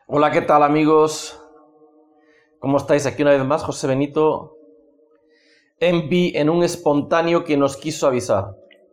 Hola, ¿qué tal amigos? ¿Cómo estáis? Aquí una vez más, José Benito en un espontáneo que nos quiso avisar.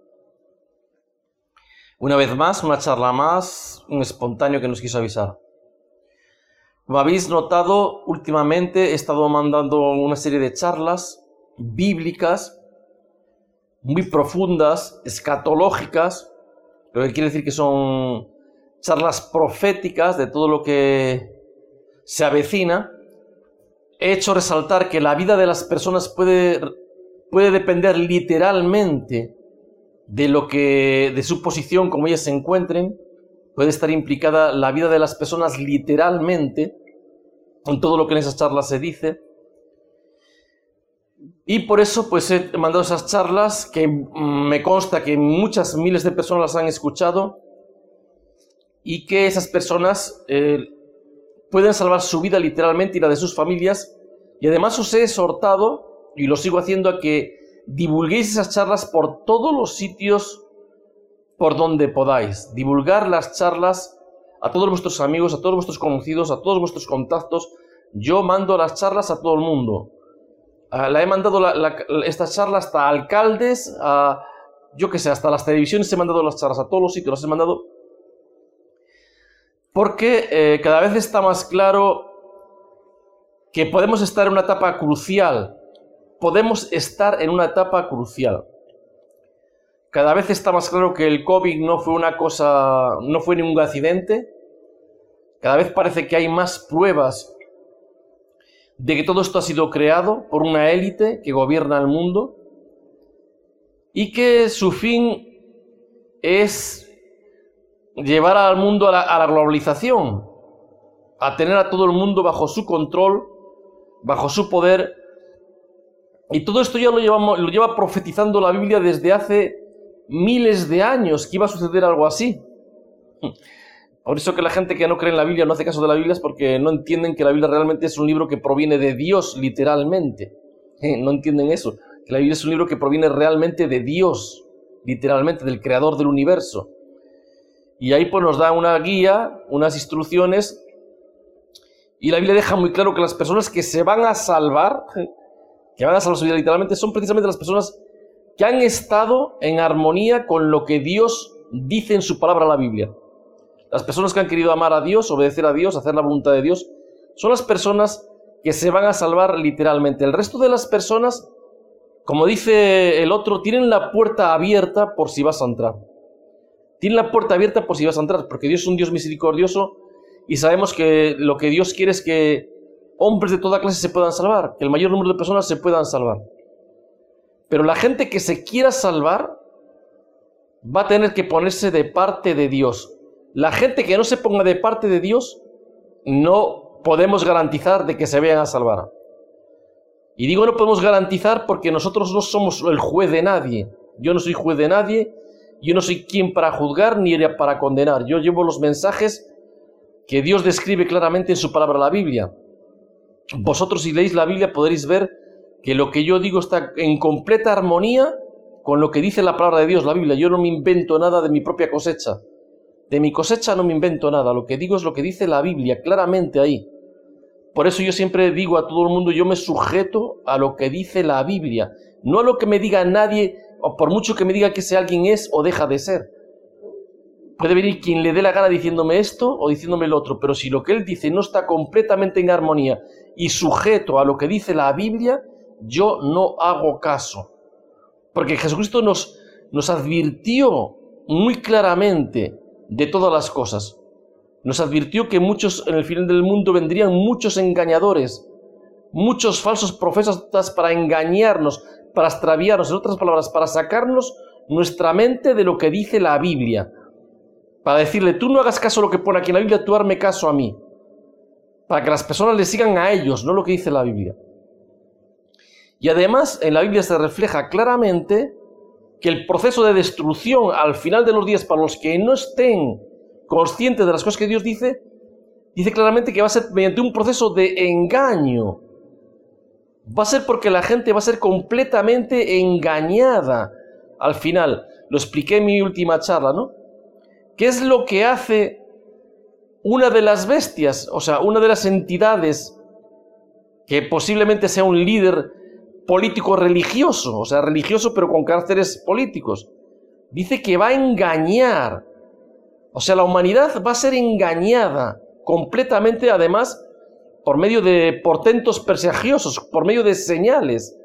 Una vez más, una charla más, un espontáneo que nos quiso avisar. Como habéis notado, últimamente he estado mandando una serie de charlas bíblicas muy profundas, escatológicas, lo que quiere decir que son charlas proféticas de todo lo que se avecina. He hecho resaltar que la vida de las personas puede depender literalmente de su posición, como ellas se encuentren. Puede estar implicada la vida de las personas literalmente en todo lo que en esas charlas se dice. Y por eso pues he mandado esas charlas que me consta que muchas miles de personas las han escuchado y que esas personas pueden salvar su vida literalmente y la de sus familias. Y además os he exhortado, y lo sigo haciendo, a que divulguéis esas charlas por todos los sitios por donde podáis. Divulgar las charlas a todos vuestros amigos, a todos vuestros conocidos, a todos vuestros contactos. Yo mando las charlas a todo el mundo. La he mandado estas charlas hasta alcaldes, yo qué sé, hasta las televisiones he mandado las charlas, a todos los sitios las he mandado. Porque cada vez está más claro que podemos estar en una etapa crucial. Podemos estar en una etapa crucial. Cada vez está más claro que el COVID no fue ningún accidente. Cada vez parece que hay más pruebas de que todo esto ha sido creado por una élite que gobierna el mundo y que su fin es llevar al mundo a la globalización, a tener a todo el mundo bajo su control, bajo su poder. Y todo esto ya lo lleva profetizando la Biblia desde hace miles de años, que iba a suceder algo así. Por eso que la gente que no cree en la Biblia, no hace caso de la Biblia, es porque no entienden que la Biblia realmente es un libro que proviene de Dios, literalmente. No entienden eso, que la Biblia es un libro que proviene realmente de Dios, literalmente, del creador del universo. Y ahí pues nos da una guía, unas instrucciones, y la Biblia deja muy claro que las personas que se van a salvar, que van a salvar su vida literalmente, son precisamente las personas que han estado en armonía con lo que Dios dice en su palabra, la Biblia. Las personas que han querido amar a Dios, obedecer a Dios, hacer la voluntad de Dios, son las personas que se van a salvar literalmente. El resto de las personas, como dice el otro, tienen la puerta abierta por si vas a entrar. Tienen la puerta abierta por si vas a entrar, porque Dios es un Dios misericordioso y sabemos que lo que Dios quiere es que hombres de toda clase se puedan salvar, que el mayor número de personas se puedan salvar. Pero la gente que se quiera salvar va a tener que ponerse de parte de Dios. La gente que no se ponga de parte de Dios, no podemos garantizar de que se vayan a salvar. Y digo no podemos garantizar porque nosotros no somos el juez de nadie. Yo no soy juez de nadie, yo no soy quien para juzgar ni para condenar. Yo llevo los mensajes que Dios describe claramente en su palabra, la Biblia. Vosotros, si leéis la Biblia, podréis ver que lo que yo digo está en completa armonía con lo que dice la palabra de Dios, la Biblia. Yo no me invento nada de mi propia cosecha. De mi cosecha no me invento nada. Lo que digo es lo que dice la Biblia, claramente ahí. Por eso yo siempre digo a todo el mundo, yo me sujeto a lo que dice la Biblia. No a lo que me diga nadie, o por mucho que me diga que ese alguien es o deja de ser. Puede venir quien le dé la gana diciéndome esto o diciéndome lo otro, pero si lo que él dice no está completamente en armonía y sujeto a lo que dice la Biblia, yo no hago caso. Porque Jesucristo nos advirtió muy claramente de todas las cosas. Nos advirtió que en el final del mundo vendrían muchos engañadores, muchos falsos profetas para engañarnos, para extraviarnos, en otras palabras, para sacarnos nuestra mente de lo que dice la Biblia. Para decirle, tú no hagas caso a lo que pone aquí en la Biblia, tú hazme caso a mí. Para que las personas le sigan a ellos, no lo que dice la Biblia. Y además, en la Biblia se refleja claramente que el proceso de destrucción al final de los días, para los que no estén conscientes de las cosas que Dios dice claramente que va a ser mediante un proceso de engaño. Va a ser porque la gente va a ser completamente engañada al final. Lo expliqué en mi última charla, ¿no? ¿Qué es lo que hace una de las bestias, o sea, una de las entidades que posiblemente sea un líder político religioso, o sea, religioso pero con caracteres políticos, dice que va a engañar. O sea, la humanidad va a ser engañada completamente, además, por medio de portentos presagiosos, por medio de señales,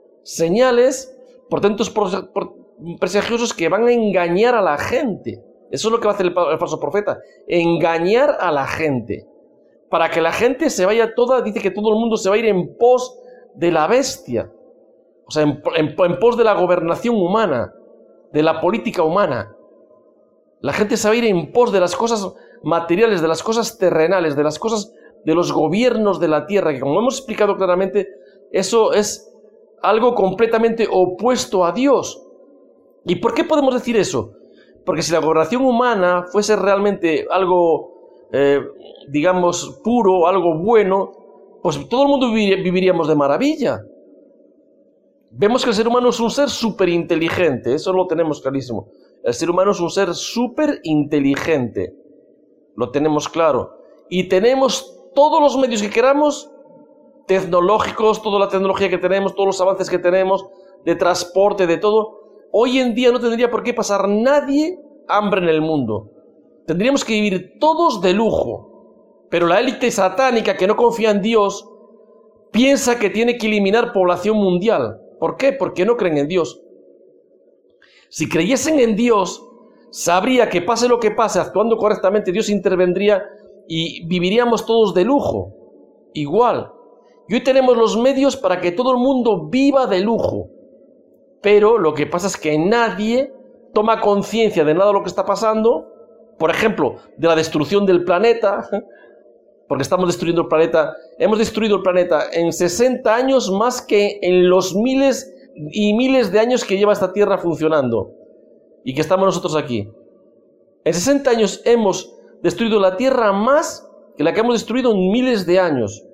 portentos presagiosos que van a engañar a la gente. Eso es lo que va a hacer el falso profeta, engañar a la gente, para que la gente se vaya toda, dice que todo el mundo se va a ir en pos de la bestia, o sea, en pos de la gobernación humana, de la política humana. La gente se va a ir en pos de las cosas materiales, de las cosas terrenales, de las cosas de los gobiernos de la tierra, que como hemos explicado claramente, eso es algo completamente opuesto a Dios. ¿Y por qué podemos decir eso? Porque si la gobernación humana fuese realmente algo, digamos, puro, algo bueno, pues todo el mundo viviríamos de maravilla. Vemos que el ser humano es un ser súper inteligente, eso lo tenemos clarísimo. El ser humano es un ser súper inteligente, lo tenemos claro. Y tenemos todos los medios que queramos, tecnológicos, toda la tecnología que tenemos, todos los avances que tenemos, de transporte, de todo. Hoy en día no tendría por qué pasar nadie hambre en el mundo. Tendríamos que vivir todos de lujo. Pero la élite satánica que no confía en Dios piensa que tiene que eliminar población mundial. ¿Por qué? Porque no creen en Dios. Si creyesen en Dios, sabría que pase lo que pase, actuando correctamente, Dios intervendría y viviríamos todos de lujo. Igual. Y hoy tenemos los medios para que todo el mundo viva de lujo. Pero lo que pasa es que nadie toma conciencia de nada de lo que está pasando. Por ejemplo, de la destrucción del planeta, porque estamos destruyendo el planeta. Hemos destruido el planeta en 60 años más que en los miles y miles de años que lleva esta Tierra funcionando y que estamos nosotros aquí. En 60 años hemos destruido la Tierra más que la que hemos destruido en miles de años.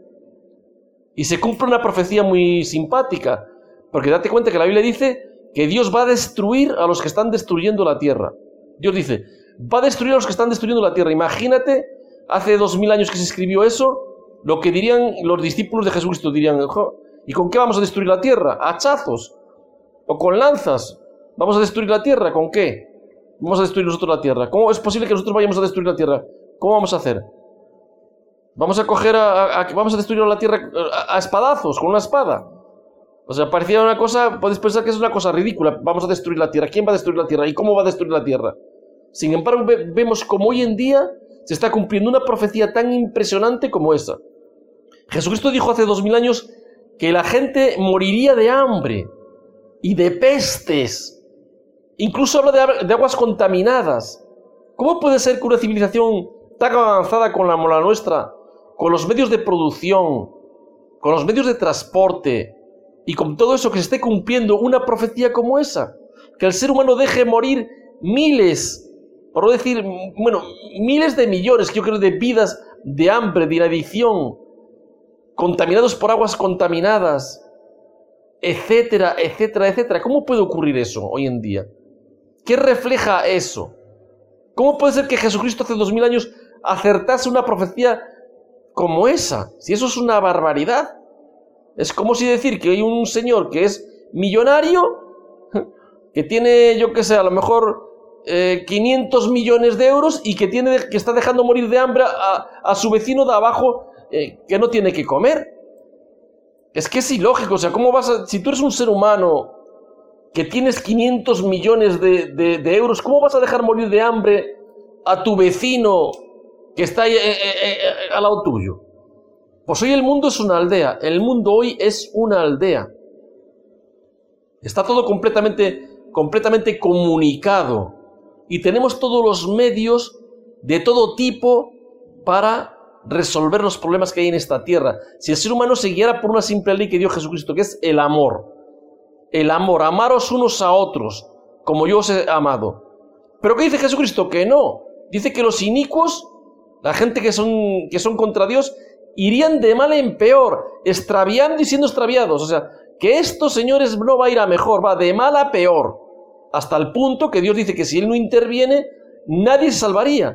Y se cumple una profecía muy simpática, porque date cuenta que la Biblia dice que Dios va a destruir a los que están destruyendo la Tierra. Dios dice, va a destruir a los que están destruyendo la Tierra. Imagínate, hace 2000 años que se escribió eso, lo que dirían los discípulos de Jesucristo, dirían, ¿y con qué vamos a destruir la Tierra? ¿A hachazos? ¿O con lanzas? ¿Vamos a destruir la Tierra? ¿Con qué? Vamos a destruir nosotros la Tierra. ¿Cómo es posible que nosotros vayamos a destruir la Tierra? ¿Cómo vamos a hacer? Vamos a coger vamos a destruir la Tierra a espadazos, con una espada. O sea, parecía una cosa, podéis pensar que es una cosa ridícula. Vamos a destruir la Tierra. ¿Quién va a destruir la Tierra? ¿Y cómo va a destruir la Tierra? Sin embargo, vemos como hoy en día se está cumpliendo una profecía tan impresionante como esa. Jesucristo dijo hace 2000 años que la gente moriría de hambre y de pestes. Incluso habla de aguas contaminadas. ¿Cómo puede ser que una civilización tan avanzada como la nuestra, con los medios de producción, con los medios de transporte y con todo eso, que se esté cumpliendo una profecía como esa? Que el ser humano deje morir miles, por no decir, bueno, miles de millones, que yo creo, de vidas de hambre, de inanición, contaminados por aguas contaminadas, etcétera, etcétera, etcétera. ¿Cómo puede ocurrir eso hoy en día? ¿Qué refleja eso? ¿Cómo puede ser que Jesucristo hace 2000 años acertase una profecía como esa? Si eso es una barbaridad. Es como si decir que hay un señor que es millonario, que tiene, yo qué sé, a lo mejor 500 millones de euros y que está dejando morir de hambre a su vecino de abajo que no tiene que comer. Es que es ilógico. O sea, ¿cómo si tú eres un ser humano que tienes 500 millones de euros, ¿cómo vas a dejar morir de hambre a tu vecino que está ahí, al lado tuyo? Pues hoy el mundo es una aldea. El mundo hoy es una aldea. Está todo completamente comunicado. Y tenemos todos los medios de todo tipo para resolver los problemas que hay en esta tierra. Si el ser humano se guiara por una simple ley que dio Jesucristo, que es el amor. El amor, amaros unos a otros, como yo os he amado. ¿Pero qué dice Jesucristo? Que no. Dice que los inicuos, la gente que son contra Dios, irían de mal en peor, extraviando y siendo extraviados. O sea, que estos señores no va a ir a mejor, va de mal a peor. Hasta el punto que Dios dice que si Él no interviene, nadie se salvaría.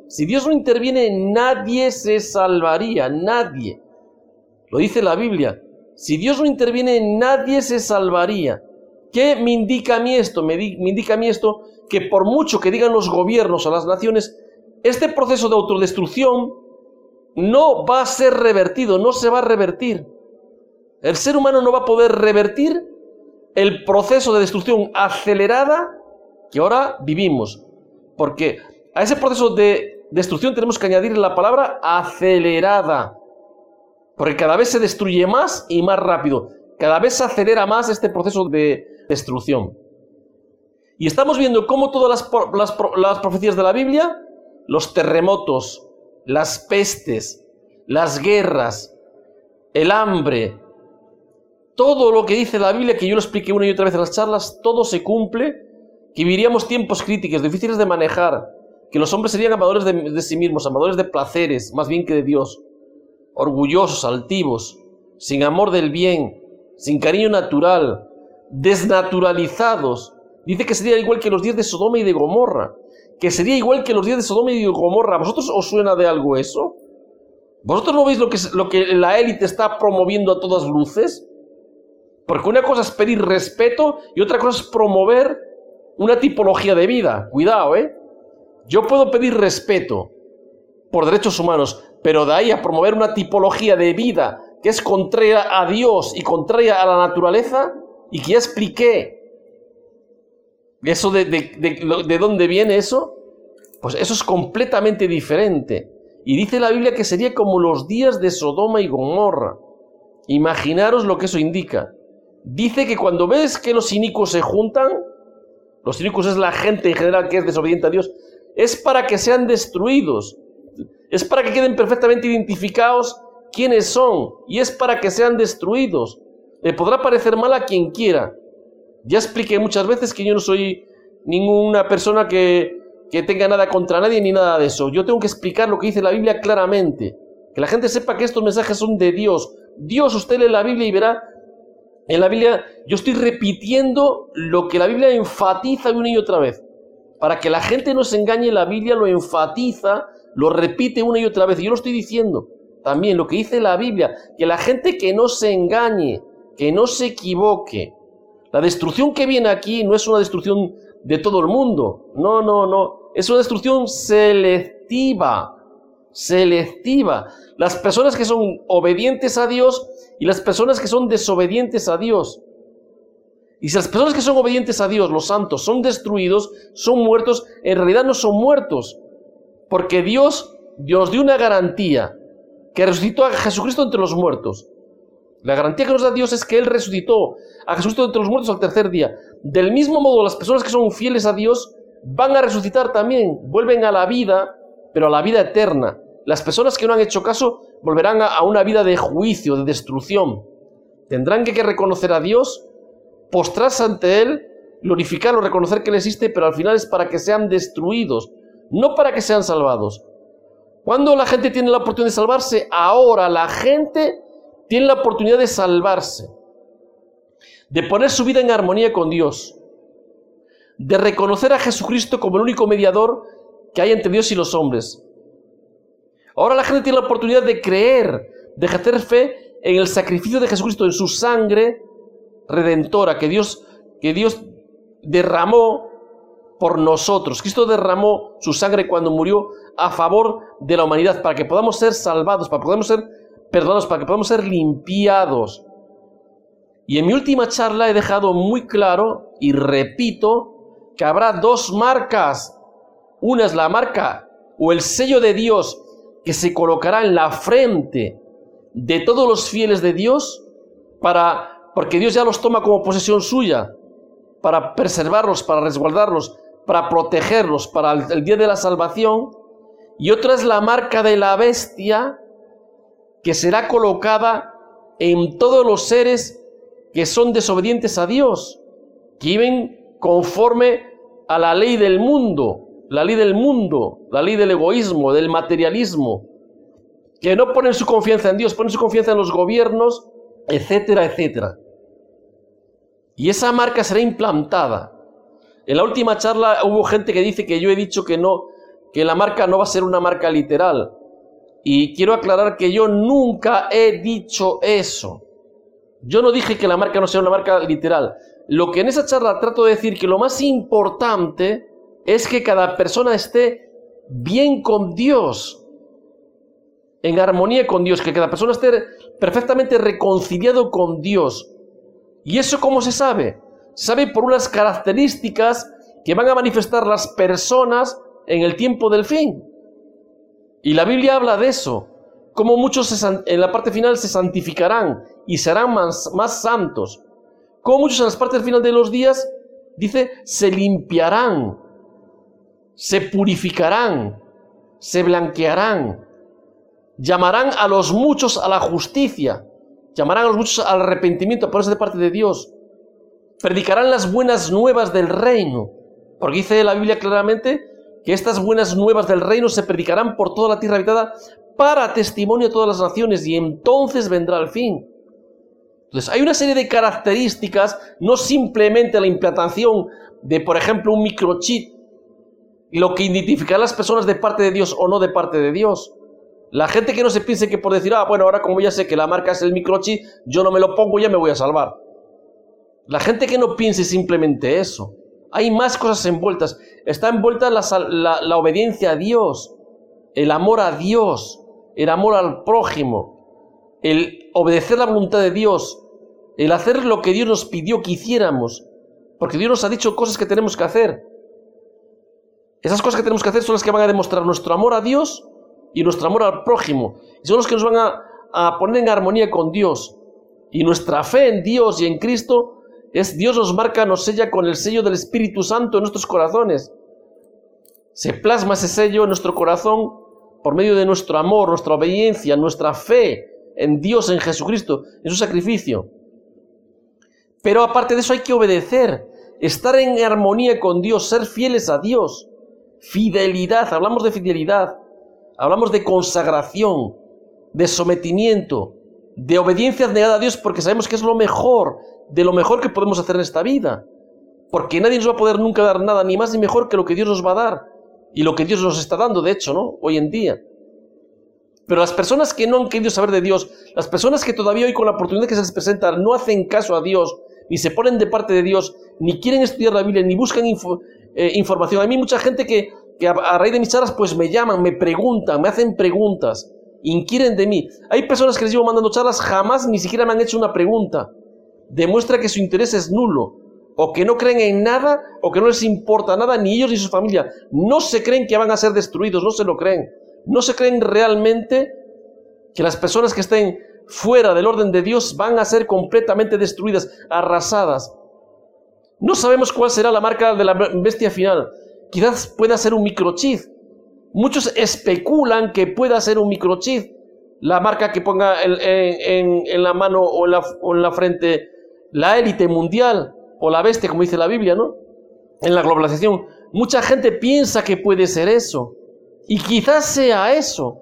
Si Dios no interviene, nadie se salvaría, nadie. Lo dice la Biblia. Si Dios no interviene, nadie se salvaría. ¿Qué me indica a mí esto? Me indica a mí esto que por mucho que digan los gobiernos o las naciones, este proceso de autodestrucción no va a ser revertido, no se va a revertir. El ser humano no va a poder revertir el proceso de destrucción acelerada que ahora vivimos. Porque a ese proceso de destrucción tenemos que añadir la palabra acelerada. Porque cada vez se destruye más y más rápido. Cada vez se acelera más este proceso de destrucción. Y estamos viendo cómo todas las profecías de la Biblia, los terremotos, las pestes, las guerras, el hambre, todo lo que dice la Biblia, que yo lo expliqué una y otra vez en las charlas, todo se cumple, que viviríamos tiempos críticos, difíciles de manejar, que los hombres serían amadores de sí mismos, amadores de placeres, más bien que de Dios, orgullosos, altivos, sin amor del bien, sin cariño natural, desnaturalizados. Dice que sería igual que los días de Sodoma y de Gomorra, que sería igual que los días de Sodoma y de Gomorra. ¿A vosotros os suena de algo eso? ¿Vosotros no veis lo que la élite está promoviendo a todas luces? Porque una cosa es pedir respeto y otra cosa es promover una tipología de vida. Cuidado, ¿eh? Yo puedo pedir respeto por derechos humanos, pero de ahí a promover una tipología de vida que es contraria a Dios y contraria a la naturaleza, y que ya expliqué eso de dónde viene eso, pues eso es completamente diferente. Y dice la Biblia que sería como los días de Sodoma y Gomorra. Imaginaros lo que eso indica. Dice que cuando ves que los inicuos se juntan, los inicuos es la gente en general que es desobediente a Dios, es para que sean destruidos, es para que queden perfectamente identificados quiénes son, y es para que sean destruidos. Le podrá parecer mal a quien quiera. Ya expliqué muchas veces que yo no soy ninguna persona que tenga nada contra nadie ni nada de eso. Yo tengo que explicar lo que dice la Biblia claramente, que la gente sepa que estos mensajes son de Dios. Dios, usted lee la Biblia y verá, en la Biblia yo estoy repitiendo lo que la Biblia enfatiza una y otra vez. Para que la gente no se engañe, la Biblia lo enfatiza, lo repite una y otra vez. Y yo lo estoy diciendo también, lo que dice la Biblia, que la gente que no se engañe, que no se equivoque. La destrucción que viene aquí no es una destrucción de todo el mundo. No, no, no. Es una destrucción selectiva. Selectiva. Las personas que son obedientes a Dios y las personas que son desobedientes a Dios. Y si las personas que son obedientes a Dios, los santos, son destruidos, son muertos, en realidad no son muertos. Porque Dios nos dio una garantía, que resucitó a Jesucristo entre los muertos. La garantía que nos da Dios es que Él resucitó a Jesucristo entre los muertos al tercer día. Del mismo modo, las personas que son fieles a Dios van a resucitar también, vuelven a la vida, pero a la vida eterna. Las personas que no han hecho caso volverán a una vida de juicio, de destrucción. Tendrán que reconocer a Dios, postrarse ante Él, glorificarlo, reconocer que Él existe, pero al final es para que sean destruidos, no para que sean salvados. ¿Cuándo la gente tiene la oportunidad de salvarse? Ahora la gente tiene la oportunidad de salvarse, de poner su vida en armonía con Dios, de reconocer a Jesucristo como el único mediador que hay entre Dios y los hombres. Ahora la gente tiene la oportunidad de creer, de ejercer fe en el sacrificio de Jesucristo, en su sangre redentora que Dios derramó por nosotros. Cristo derramó su sangre cuando murió a favor de la humanidad, para que podamos ser salvados, para que podamos ser perdonados, para que podamos ser limpiados. Y en mi última charla he dejado muy claro, y repito, que habrá dos marcas. Una es la marca o el sello de Dios que se colocará en la frente de todos los fieles de Dios, porque Dios ya los toma como posesión suya, para preservarlos, para resguardarlos, para protegerlos, para el día de la salvación. Y otra es la marca de la bestia, que será colocada en todos los seres que son desobedientes a Dios, que viven conforme a la ley del mundo, la ley del egoísmo, del materialismo, que no ponen su confianza en Dios, ponen su confianza en los gobiernos, etcétera, etcétera. Y esa marca será implantada. En la última charla hubo gente que dice que yo he dicho que no, que la marca no va a ser una marca literal. Y quiero aclarar que yo nunca he dicho eso. Yo no dije que la marca no sea una marca literal. Lo que en esa charla trato de decir que lo más importante es que cada persona esté bien con Dios, en armonía con Dios, que cada persona esté perfectamente reconciliado con Dios. ¿Y eso cómo se sabe? Se sabe por unas características que van a manifestar las personas en el tiempo del fin. Y la Biblia habla de eso, cómo muchos en la parte final se santificarán y serán más santos. Cómo muchos en las partes final de los días, dice, se limpiarán, se purificarán, se blanquearán, llamarán a los muchos a la justicia, llamarán a los muchos al arrepentimiento, a ponerse de parte de Dios, predicarán las buenas nuevas del reino, porque dice la Biblia claramente que estas buenas nuevas del reino se predicarán por toda la tierra habitada para testimonio a todas las naciones, y entonces vendrá el fin. Entonces hay una serie de características, no simplemente la implantación de, por ejemplo, un microchip, lo que identificará a las personas de parte de Dios o no de parte de Dios. La gente que no se piense que por decir, bueno, ahora como ya sé que la marca es el microchip, yo no me lo pongo, ya me voy a salvar. La gente que no piense simplemente eso. Hay más cosas envueltas. Está envuelta la obediencia a Dios, el amor a Dios, el amor al prójimo, el obedecer la voluntad de Dios, el hacer lo que Dios nos pidió que hiciéramos, porque Dios nos ha dicho cosas que tenemos que hacer. Esas cosas que tenemos que hacer son las que van a demostrar nuestro amor a Dios y nuestro amor al prójimo. Y son los que nos van a poner en armonía con Dios. Y nuestra fe en Dios y en Cristo Dios nos marca, nos sella con el sello del Espíritu Santo en nuestros corazones. Se plasma ese sello en nuestro corazón por medio de nuestro amor, nuestra obediencia, nuestra fe en Dios, en Jesucristo, en su sacrificio. Pero aparte de eso hay que obedecer, estar en armonía con Dios, ser fieles a Dios. Fidelidad, hablamos de fidelidad, hablamos de consagración, de sometimiento, de obediencia abnegada a Dios, porque sabemos que es lo mejor, de lo mejor que podemos hacer en esta vida. Porque nadie nos va a poder nunca dar nada, ni más ni mejor que lo que Dios nos va a dar. Y lo que Dios nos está dando, de hecho, ¿no? Hoy en día. Pero las personas que no han querido saber de Dios, las personas que todavía hoy con la oportunidad que se les presenta no hacen caso a Dios, ni se ponen de parte de Dios, ni quieren estudiar la Biblia, ni buscan información. Hay mucha gente que a raíz de mis charlas pues me llaman, me preguntan, me hacen preguntas, inquieren de mí. Hay personas que les llevo mandando charlas, jamás ni siquiera me han hecho una pregunta. Demuestra que su interés es nulo, o que no creen en nada, o que no les importa nada, ni ellos ni su familia. No se creen que van a ser destruidos, no se lo creen. No se creen realmente que las personas que estén fuera del orden de Dios van a ser completamente destruidas, arrasadas. No sabemos cuál será la marca de la bestia final. Quizás pueda ser un microchip. Muchos especulan que pueda ser un microchip, la marca que ponga en la mano o en la frente la élite mundial, o la bestia, como dice la Biblia, ¿no? En la globalización. Mucha gente piensa que puede ser eso. Y quizás sea eso.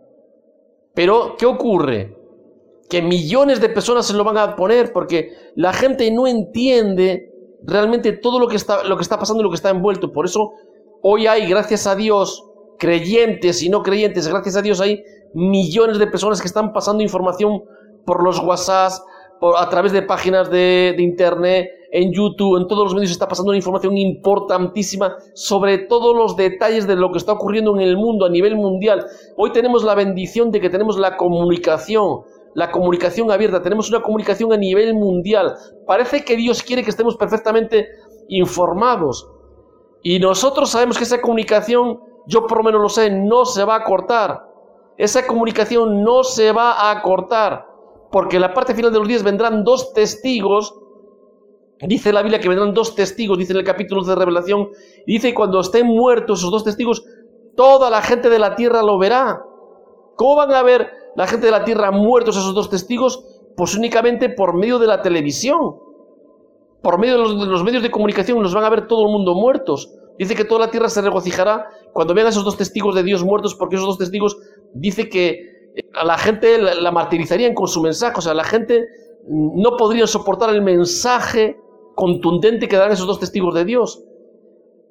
Pero, ¿qué ocurre? Que millones de personas se lo van a poner porque la gente no entiende realmente todo lo que está pasando y lo que está envuelto. Por eso, hoy hay, gracias a Dios, creyentes y no creyentes, gracias a Dios hay millones de personas que están pasando información por los WhatsApp, a través de páginas de internet, en YouTube, en todos los medios se está pasando una información importantísima sobre todos los detalles de lo que está ocurriendo en el mundo a nivel mundial. Hoy tenemos la bendición de que tenemos la comunicación abierta, tenemos una comunicación a nivel mundial. Parece que Dios quiere que estemos perfectamente informados. Y nosotros sabemos que esa comunicación, yo por lo menos lo sé, no se va a cortar. Esa comunicación no se va a cortar. Porque en la parte final de los días vendrán 2 testigos. Dice la Biblia que vendrán 2 testigos, dice en el capítulo de Revelación. Y dice que cuando estén muertos esos 2 testigos, toda la gente de la tierra lo verá. ¿Cómo van a ver la gente de la tierra muertos esos 2 testigos? Pues únicamente por medio de la televisión. Por medio de los medios de comunicación los van a ver todo el mundo muertos. Dice que toda la tierra se regocijará cuando vean a esos 2 testigos de Dios muertos, porque esos 2 testigos, dice que a la gente la martirizarían con su mensaje. O sea, la gente no podría soportar el mensaje contundente que dan esos 2 testigos de Dios.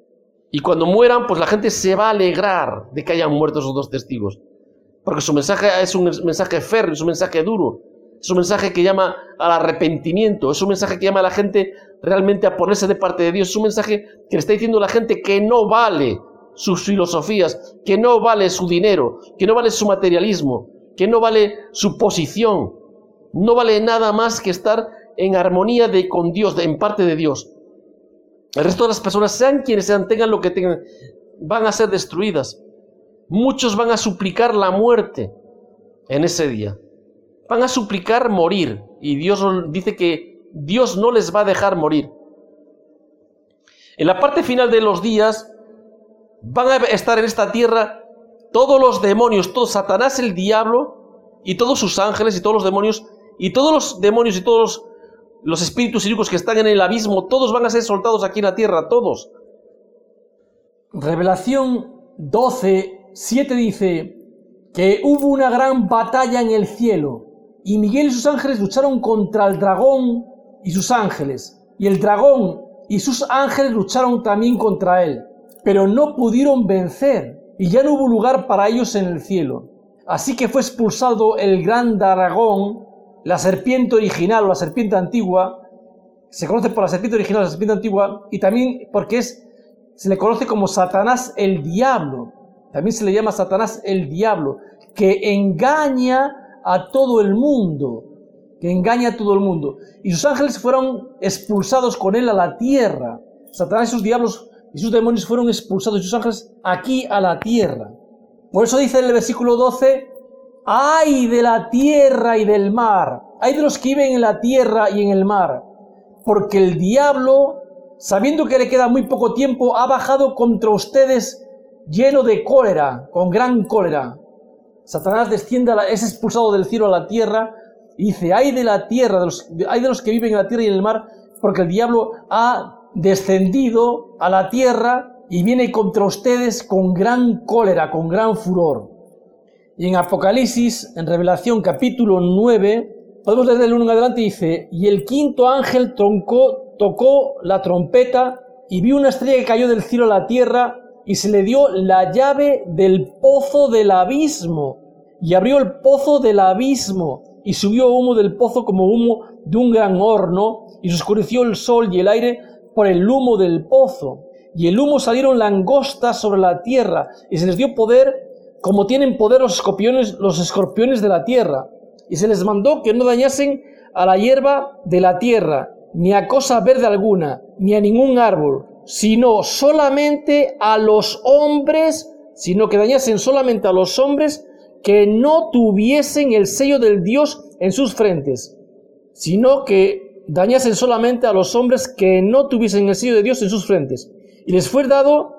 Y cuando mueran, pues la gente se va a alegrar de que hayan muerto esos dos testigos. Porque su mensaje es un mensaje férreo, es un mensaje duro. Es un mensaje que llama al arrepentimiento. Es un mensaje que llama a la gente realmente a ponerse de parte de Dios. Es un mensaje que le está diciendo a la gente que no vale sus filosofías, que no vale su dinero, que no vale su materialismo, que no vale su posición. No vale nada más que estar en armonía con Dios, en parte de Dios. El resto de las personas, sean quienes sean, tengan lo que tengan, van a ser destruidas. Muchos van a suplicar la muerte en ese día. Van a suplicar morir. Y Dios dice que Dios no les va a dejar morir. En la parte final de los días, van a estar en esta tierra todos los demonios, todo Satanás, el diablo, y todos sus ángeles, y todos los demonios, y todos los espíritus inicuos que están en el abismo, todos van a ser soltados aquí en la tierra, todos. Revelación 12:7 dice que hubo una gran batalla en el cielo, y Miguel y sus ángeles lucharon contra el dragón y sus ángeles, y el dragón y sus ángeles lucharon también contra él, pero no pudieron vencer, y ya no hubo lugar para ellos en el cielo. Así que fue expulsado el gran dragón, la serpiente original o la serpiente antigua. Se conoce por la serpiente original o la serpiente antigua, y también porque se le conoce como Satanás el diablo. También se le llama Satanás el diablo, que engaña a todo el mundo. Y sus ángeles fueron expulsados con él a la tierra. Satanás y sus diablos y sus demonios fueron expulsados y sus ángeles aquí a la tierra. Por eso dice en el versículo 12: ¡ay de la tierra y del mar! ¡Ay de los que viven en la tierra y en el mar! Porque el diablo, sabiendo que le queda muy poco tiempo, ha bajado contra ustedes lleno de cólera, con gran cólera. Satanás desciende, es expulsado del cielo a la tierra y dice: ¡ay de la tierra, ay de los que viven en la tierra y en el mar! Porque el diablo ha descendido a la tierra y viene contra ustedes con gran cólera, con gran furor. Y en Apocalipsis, en Revelación capítulo 9, podemos leer del 1 en adelante, dice: y el quinto ángel tocó la trompeta, y vi una estrella que cayó del cielo a la tierra, y se le dio la llave del pozo del abismo, y abrió el pozo del abismo, y subió humo del pozo como humo de un gran horno, y se oscureció el sol y el aire por el humo del pozo. Y el humo salieron langostas sobre la tierra, y se les dio poder como tienen poder los escorpiones de la tierra. Y se les mandó que no dañasen a la hierba de la tierra, ni a cosa verde alguna, ni a ningún árbol, sino solamente a los hombres, sino que dañasen solamente a los hombres que no tuviesen el sello del Dios en sus frentes, sino que dañasen solamente a los hombres que no tuviesen el sello de Dios en sus frentes. Y les fue dado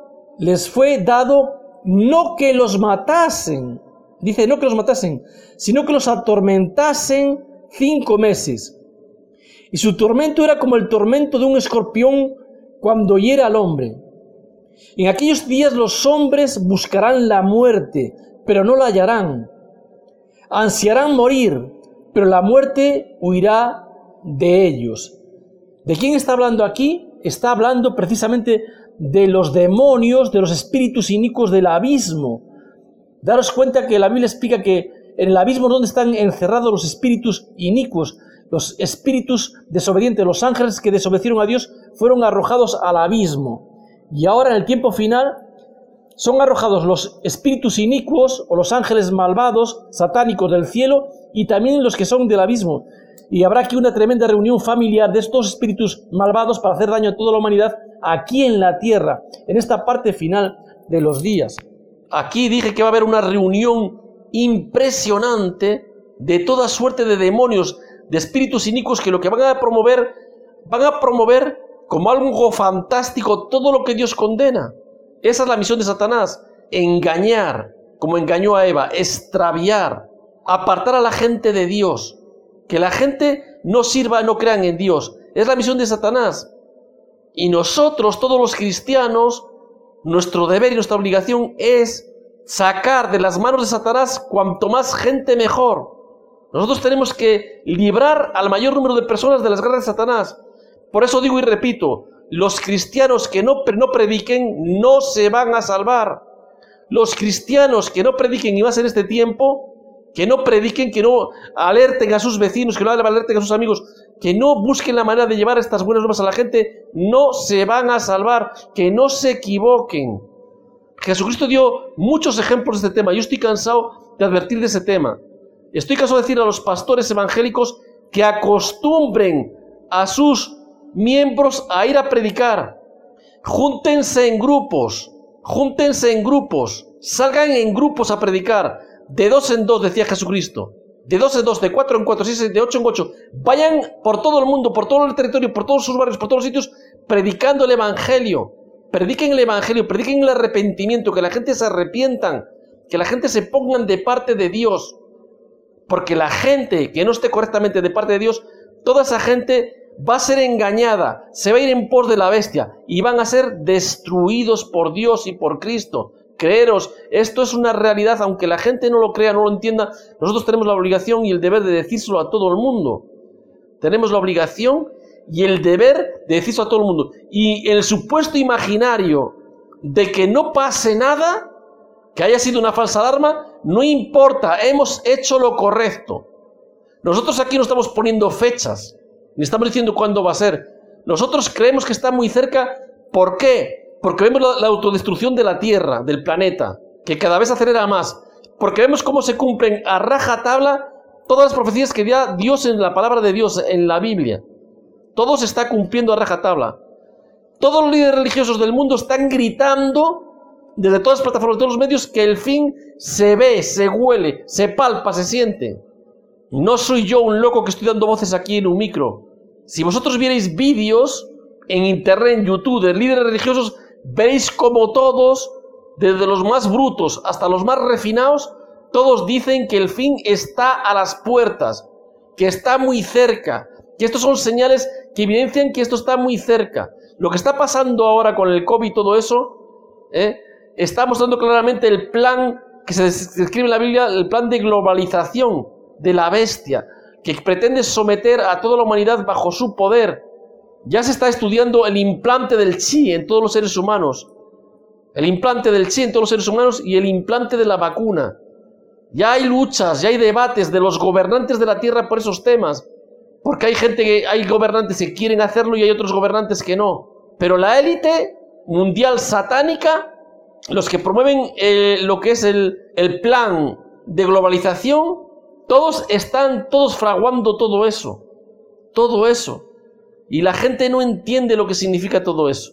no que los matasen, dice no que los matasen, sino que los atormentasen 5 meses. Y su tormento era como el tormento de un escorpión cuando hiera al hombre. En aquellos días los hombres buscarán la muerte, pero no la hallarán. Ansiarán morir, pero la muerte huirá de ellos. ¿De quién está hablando aquí? Está hablando precisamente de los demonios, de los espíritus inicuos del abismo. Daros cuenta que la Biblia explica que en el abismo es donde están encerrados los espíritus inicuos, los espíritus desobedientes, los ángeles que desobedecieron a Dios fueron arrojados al abismo. Y ahora en el tiempo final son arrojados los espíritus inicuos o los ángeles malvados, satánicos del cielo, y también los que son del abismo. Y habrá aquí una tremenda reunión familiar de estos espíritus malvados para hacer daño a toda la humanidad aquí en la tierra, en esta parte final de los días. Aquí dije que va a haber una reunión impresionante de toda suerte de demonios, de espíritus inicuos que lo que van a promover como algo fantástico todo lo que Dios condena. Esa es la misión de Satanás: engañar, como engañó a Eva, extraviar, apartar a la gente de Dios, que la gente no sirva, no crean en Dios. Es la misión de Satanás. Y nosotros, todos los cristianos, nuestro deber y nuestra obligación es sacar de las manos de Satanás cuanto más gente mejor. Nosotros tenemos que librar al mayor número de personas de las garras de Satanás. Por eso digo y repito, los cristianos que no prediquen no se van a salvar. Los cristianos que no prediquen, y más en este tiempo, que no prediquen, que no alerten a sus vecinos, que no alerten a sus amigos, que no busquen la manera de llevar estas buenas nuevas a la gente, no se van a salvar, que no se equivoquen. Jesucristo dio muchos ejemplos de este tema. Yo estoy cansado de advertir de ese tema. Estoy cansado de decir a los pastores evangélicos que acostumbren a sus miembros a ir a predicar. Júntense en grupos, salgan en grupos a predicar. De 2 en 2, decía Jesucristo. De 2 en 2, de 4 en 4, de 8 en 8. Vayan por todo el mundo, por todo el territorio, por todos sus barrios, por todos los sitios, predicando el Evangelio. Prediquen el Evangelio, prediquen el arrepentimiento, que la gente se arrepientan, que la gente se pongan de parte de Dios. Porque la gente que no esté correctamente de parte de Dios, toda esa gente va a ser engañada, se va a ir en pos de la bestia y van a ser destruidos por Dios y por Cristo. Creeros, esto es una realidad, aunque la gente no lo crea, no lo entienda, nosotros tenemos la obligación y el deber de decírselo a todo el mundo. Tenemos la obligación y el deber de decírselo a todo el mundo. Y el supuesto imaginario de que no pase nada, que haya sido una falsa alarma, no importa, hemos hecho lo correcto. Nosotros aquí no estamos poniendo fechas, ni estamos diciendo cuándo va a ser. Nosotros creemos que está muy cerca. ¿Por qué? Porque vemos la autodestrucción de la Tierra, del planeta, que cada vez acelera más. Porque vemos cómo se cumplen a rajatabla todas las profecías que da Dios en la palabra de Dios, en la Biblia. Todo se está cumpliendo a rajatabla. Todos los líderes religiosos del mundo están gritando desde todas las plataformas, de todos los medios, que el fin se ve, se huele, se palpa, se siente. No soy yo un loco que estoy dando voces aquí en un micro. Si vosotros vierais vídeos en internet, en YouTube, de líderes religiosos, veréis como todos, desde los más brutos hasta los más refinados, todos dicen que el fin está a las puertas, que está muy cerca, que estos son señales que evidencian que esto está muy cerca. Lo que está pasando ahora con el COVID y todo eso, está mostrando claramente el plan que se describe en la Biblia, el plan de globalización de la bestia, que pretende someter a toda la humanidad bajo su poder. Ya se está estudiando el implante del chi en todos los seres humanos. El implante del chi en todos los seres humanos y el implante de la vacuna. Ya hay luchas, ya hay debates de los gobernantes de la tierra por esos temas. Porque hay gobernantes que quieren hacerlo y hay otros gobernantes que no. Pero la élite mundial satánica, los que promueven lo que es el plan de globalización, todos están fraguando todo eso. Todo eso. Y la gente no entiende lo que significa todo eso.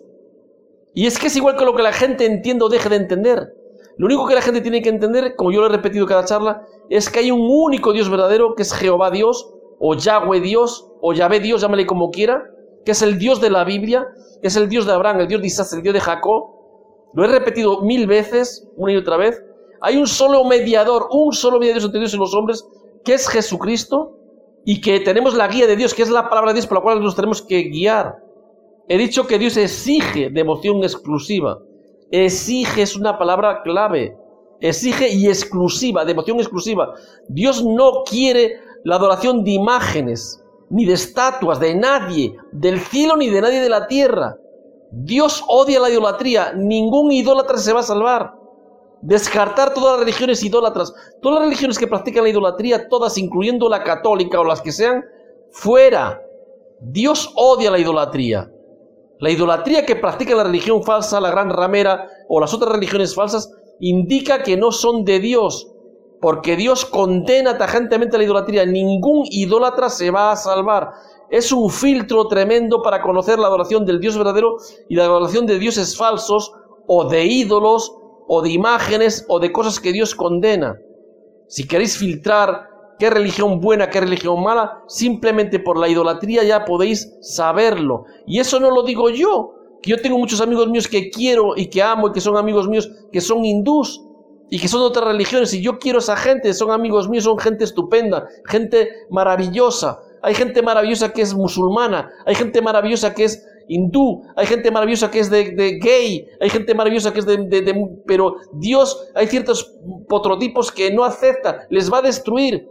Y es que es igual que lo que la gente entiende o deje de entender. Lo único que la gente tiene que entender, como yo lo he repetido en cada charla, es que hay un único Dios verdadero, que es Jehová Dios, o Yahweh Dios, o Yahvé Dios, llámale como quiera, que es el Dios de la Biblia, que es el Dios de Abraham, el Dios de Isaac, el Dios de Jacob. Lo he repetido 1000 veces, una y otra vez. Hay un solo mediador entre Dios y los hombres, que es Jesucristo, y que tenemos la guía de Dios, que es la palabra de Dios por la cual nos tenemos que guiar. He dicho que Dios exige devoción exclusiva. Exige es una palabra clave. Exige y exclusiva, devoción exclusiva. Dios no quiere la adoración de imágenes, ni de estatuas, de nadie, del cielo ni de nadie de la tierra. Dios odia la idolatría. Ningún idólatra se va a salvar. Descartar todas las religiones idólatras. Todas las religiones que practican la idolatría, todas, incluyendo la católica o las que sean, fuera. Dios odia la idolatría. La idolatría que practica la religión falsa, la gran ramera o las otras religiones falsas, indica que no son de Dios, porque Dios condena tajantemente la idolatría. Ningún idólatra se va a salvar. Es un filtro tremendo para conocer la adoración del Dios verdadero y la adoración de dioses falsos o de ídolos o de imágenes o de cosas que Dios condena. Si queréis filtrar qué religión buena, qué religión mala, simplemente por la idolatría ya podéis saberlo. Y eso no lo digo yo, que yo tengo muchos amigos míos que quiero y que amo y que son amigos míos que son hindús y que son de otras religiones, y yo quiero a esa gente, son amigos míos, son gente estupenda, gente maravillosa. Hay gente maravillosa que es musulmana, hay gente maravillosa que es hindú, hay gente maravillosa que es de gay, hay gente maravillosa que es pero Dios, hay ciertos prototipos que no acepta, les va a destruir.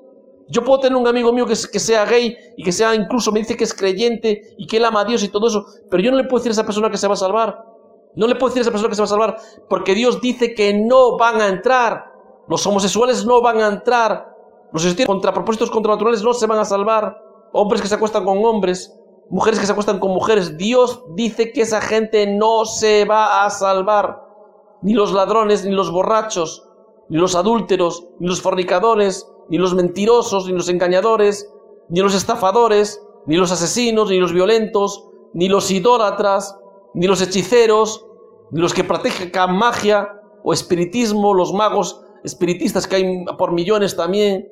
Yo puedo tener un amigo mío que sea gay y que sea, incluso me dice que es creyente y que él ama a Dios y todo eso, pero yo no le puedo decir a esa persona que se va a salvar. No le puedo decir a esa persona que se va a salvar porque Dios dice que no van a entrar. Los homosexuales no van a entrar. Los que tienen contrapropósitos contranaturales no se van a salvar. Hombres que se acuestan con hombres, mujeres que se acuestan con mujeres. Dios dice que esa gente no se va a salvar. Ni los ladrones, ni los borrachos, ni los adúlteros, ni los fornicadores, ni los mentirosos, ni los engañadores, ni los estafadores, ni los asesinos, ni los violentos, ni los idólatras, ni los hechiceros, ni los que practican magia o espiritismo, los magos espiritistas que hay por millones también.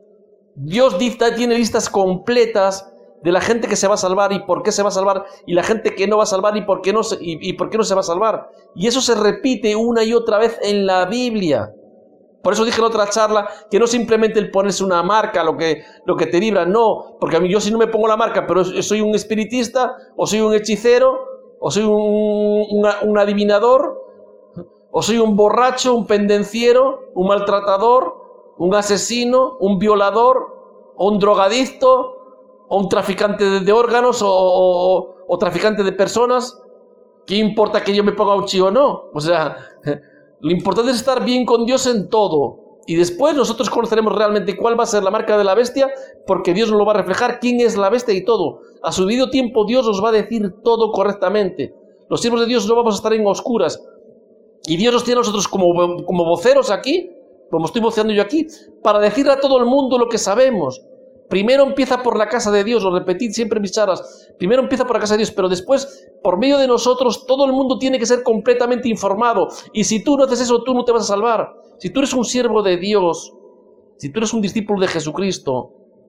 Dios tiene listas completas de la gente que se va a salvar y por qué se va a salvar, y la gente que no va a salvar y por qué no se va a salvar. Y eso se repite una y otra vez en la Biblia. Por eso dije en otra charla que no simplemente el ponerse una marca lo que te libra, no, porque a mí yo si no me pongo la marca, pero soy un espiritista, o soy un hechicero, o soy un adivinador, o soy un borracho, un pendenciero, un maltratador, un asesino, un violador, o un drogadicto, o un traficante de órganos, o traficante de personas. ¿Qué importa que yo me ponga un chi o no? O sea, lo importante es estar bien con Dios en todo. Y después nosotros conoceremos realmente cuál va a ser la marca de la bestia, porque Dios nos lo va a reflejar, quién es la bestia y todo. A su debido tiempo Dios nos va a decir todo correctamente. Los siervos de Dios no vamos a estar en oscuras. Y Dios nos tiene a nosotros como voceros aquí, como estoy voceando yo aquí, para decirle a todo el mundo lo que sabemos. Primero empieza por la casa de Dios, lo repetid siempre en mis charlas. Primero empieza por la casa de Dios, pero después, por medio de nosotros, todo el mundo tiene que ser completamente informado. Y si tú no haces eso, tú no te vas a salvar. Si tú eres un siervo de Dios, si tú eres un discípulo de Jesucristo,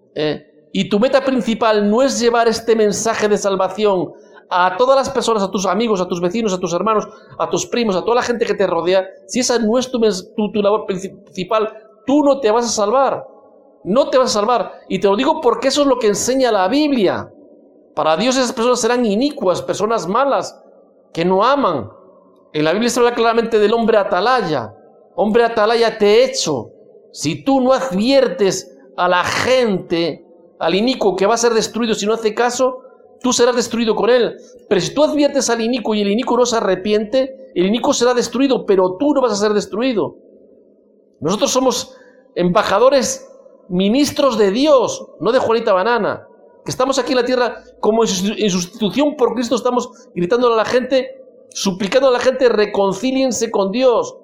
y tu meta principal no es llevar este mensaje de salvación a todas las personas, a tus amigos, a tus vecinos, a tus hermanos, a tus primos, a toda la gente que te rodea, si esa no es tu labor principal, tú no te vas a salvar. No te vas a salvar. Y te lo digo porque eso es lo que enseña la Biblia. Para Dios esas personas serán inicuas, personas malas, que no aman. En la Biblia se habla claramente del hombre atalaya. Hombre atalaya te he hecho. Si tú no adviertes a la gente, al inicuo que va a ser destruido si no hace caso, tú serás destruido con él. Pero si tú adviertes al inicuo y el inicuo no se arrepiente, el inicuo será destruido, pero tú no vas a ser destruido. Nosotros somos embajadores, ministros de Dios, no de Juanita Banana, que estamos aquí en la tierra como en sustitución por Cristo, estamos gritándole a la gente, suplicando a la gente, reconcíliense con Dios,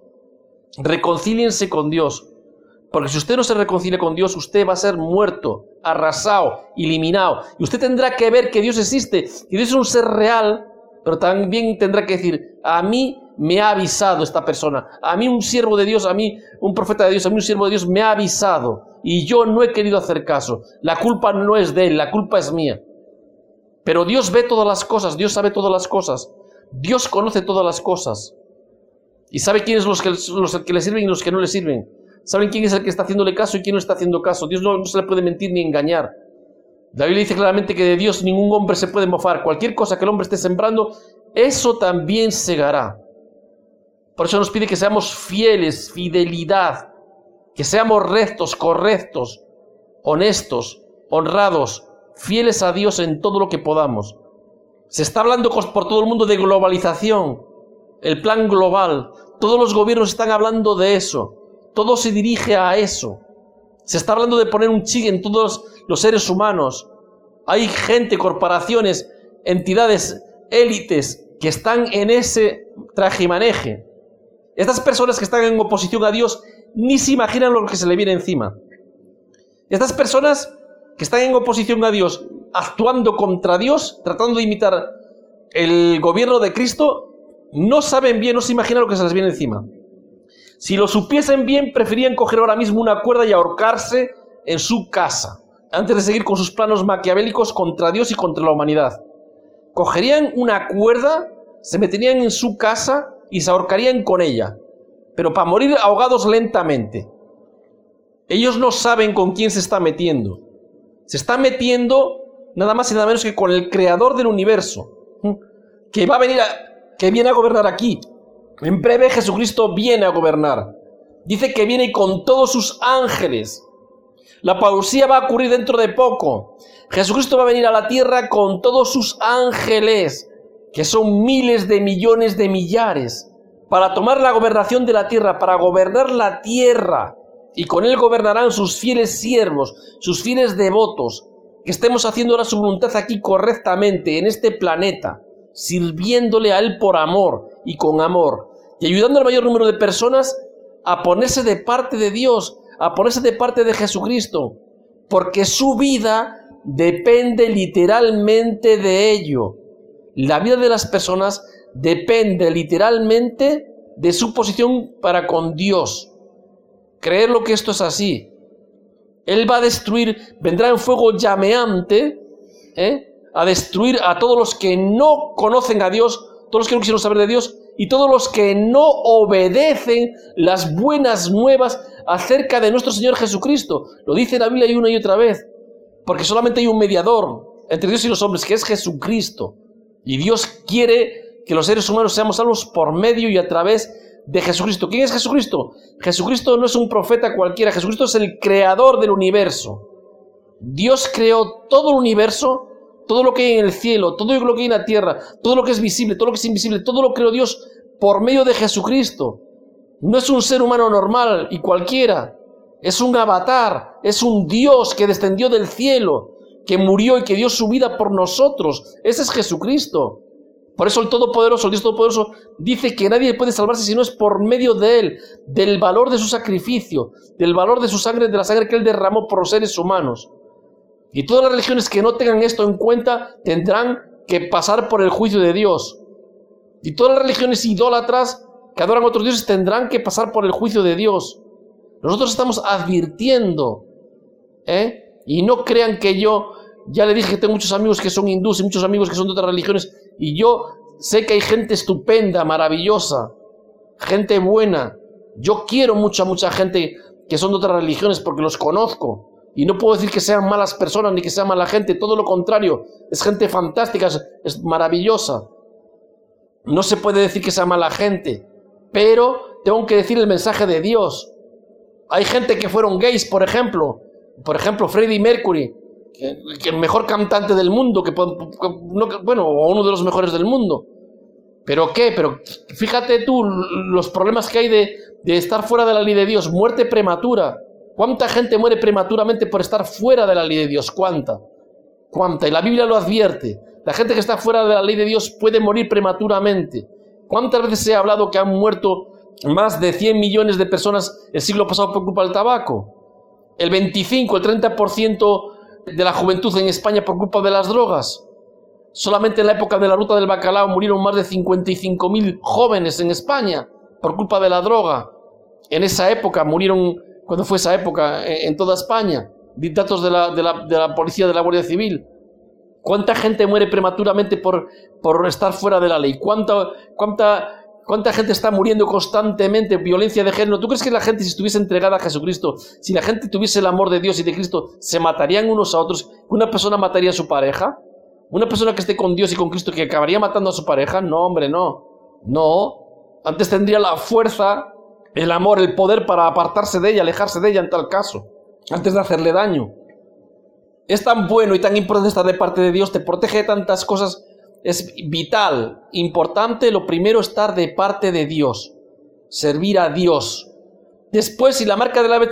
reconcíliense con Dios, porque si usted no se reconcilia con Dios, usted va a ser muerto, arrasado, eliminado, y usted tendrá que ver que Dios existe, que Dios es un ser real, pero también tendrá que decir, a mí me ha avisado esta persona, a mí un siervo de Dios, a mí un profeta de Dios, a mí un siervo de Dios me ha avisado, y yo no he querido hacer caso. La culpa no es de él, la culpa es mía. Pero Dios ve todas las cosas, Dios sabe todas las cosas, Dios conoce todas las cosas, y sabe quiénes los que le sirven y los que no le sirven. Saben quién es el que está haciéndole caso y quién no está haciendo caso. Dios no se le puede mentir ni engañar. La Biblia dice claramente que de Dios ningún hombre se puede mofar. Cualquier cosa que el hombre esté sembrando, eso también segará. Por eso nos pide que seamos fieles, fidelidad, que seamos rectos, correctos, honestos, honrados, fieles a Dios en todo lo que podamos. Se está hablando por todo el mundo de globalización, el plan global. Todos los gobiernos están hablando de eso. Todo se dirige a eso. Se está hablando de poner un chip en todos los seres humanos. Hay gente, corporaciones, entidades, élites que están en ese trajimaneje. Estas personas que están en oposición a Dios ni se imaginan lo que se le viene encima. Estas personas que están en oposición a Dios, actuando contra Dios, tratando de imitar el gobierno de Cristo, no saben bien, no se imaginan lo que se les viene encima. Si lo supiesen bien, preferían coger ahora mismo una cuerda y ahorcarse en su casa, antes de seguir con sus planos maquiavélicos contra Dios y contra la humanidad. Cogerían una cuerda, se meterían en su casa y se ahorcarían con ella, pero para morir ahogados lentamente. Ellos no saben con quién se está metiendo. Se está metiendo nada más y nada menos que con el creador del universo, que va a venir, que viene a gobernar aquí. En breve Jesucristo viene a gobernar. Dice que viene con todos sus ángeles. La parusía va a ocurrir dentro de poco. Jesucristo va a venir a la tierra con todos sus ángeles, que son miles de millones de millares, para tomar la gobernación de la tierra, para gobernar la tierra. Y con él gobernarán sus fieles siervos, sus fieles devotos, que estemos haciendo ahora su voluntad aquí correctamente, en este planeta, sirviéndole a él por amor y con amor, y ayudando al mayor número de personas a ponerse de parte de Dios, a ponerse de parte de Jesucristo, porque su vida depende literalmente de ello. La vida de las personas depende literalmente de su posición para con Dios. Creerlo que esto es así. Él va a destruir, vendrá en fuego llameante, a destruir a todos los que no conocen a Dios, todos los que no quisieron saber de Dios, y todos los que no obedecen las buenas nuevas acerca de nuestro Señor Jesucristo. Lo dice la Biblia una y otra vez, porque solamente hay un mediador entre Dios y los hombres, que es Jesucristo. Y Dios quiere que los seres humanos seamos salvos por medio y a través de Jesucristo. ¿Quién es Jesucristo? Jesucristo no es un profeta cualquiera. Jesucristo es el creador del universo. Dios creó todo el universo, todo lo que hay en el cielo, todo lo que hay en la tierra, todo lo que es visible, todo lo que es invisible, todo lo creó Dios por medio de Jesucristo. No es un ser humano normal y cualquiera. Es un avatar, es un Dios que descendió del cielo, que murió y que dio su vida por nosotros. Ese es Jesucristo. Por eso el Todopoderoso, el Dios Todopoderoso, dice que nadie puede salvarse si no es por medio de Él, del valor de su sacrificio, del valor de su sangre, de la sangre que Él derramó por los seres humanos. Y todas las religiones que no tengan esto en cuenta tendrán que pasar por el juicio de Dios. Y todas las religiones idólatras que adoran a otros dioses tendrán que pasar por el juicio de Dios. Nosotros estamos advirtiendo, y no crean que yo, ya le dije que tengo muchos amigos que son hindúes y muchos amigos que son de otras religiones, y yo sé que hay gente estupenda, maravillosa, gente buena. Yo quiero mucho a mucha gente que son de otras religiones porque los conozco. Y no puedo decir que sean malas personas ni que sean mala gente, todo lo contrario, es gente fantástica, es maravillosa. No se puede decir que sea mala gente, pero tengo que decir el mensaje de Dios. Hay gente que fueron gays, por ejemplo Freddie Mercury, que el mejor cantante del mundo, o uno de los mejores del mundo. ¿Pero qué? Pero fíjate tú los problemas que hay de estar fuera de la ley de Dios, muerte prematura. ¿Cuánta gente muere prematuramente por estar fuera de la ley de Dios? ¿Cuánta? Y la Biblia lo advierte. La gente que está fuera de la ley de Dios puede morir prematuramente. ¿Cuántas veces se ha hablado que han muerto más de 100 millones de personas el siglo pasado por culpa del tabaco? El 30% de la juventud en España por culpa de las drogas. Solamente en la época de la ruta del bacalao murieron más de 55.000 jóvenes en España por culpa de la droga. En esa época murieron... ¿Cuándo fue esa época? En toda España. Datos de la policía, de la Guardia Civil. ¿Cuánta gente muere prematuramente por estar fuera de la ley? ¿Cuánta gente está muriendo constantemente? Violencia de género. ¿Tú crees que la gente, si estuviese entregada a Jesucristo, si la gente tuviese el amor de Dios y de Cristo, se matarían unos a otros? ¿Una persona mataría a su pareja? ¿Una persona que esté con Dios y con Cristo que acabaría matando a su pareja? No, hombre, no. No. Antes tendría la fuerza, el amor, el poder para apartarse de ella, alejarse de ella en tal caso, antes de hacerle daño. Es tan bueno y tan importante estar de parte de Dios, te protege de tantas cosas. Es vital, importante, lo primero, estar de parte de Dios, servir a Dios. Después, si la marca de la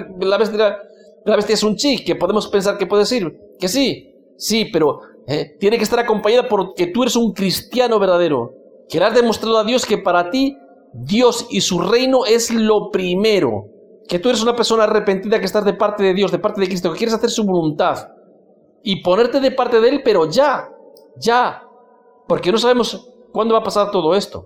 bestia es un chic, que podemos pensar que puede ser, que sí, pero tiene que estar acompañada porque tú eres un cristiano verdadero, que le has demostrado a Dios que para ti Dios y su reino es lo primero, que tú eres una persona arrepentida, que estás de parte de Dios, de parte de Cristo, que quieres hacer su voluntad y ponerte de parte de Él, pero ya, porque no sabemos cuándo va a pasar todo esto.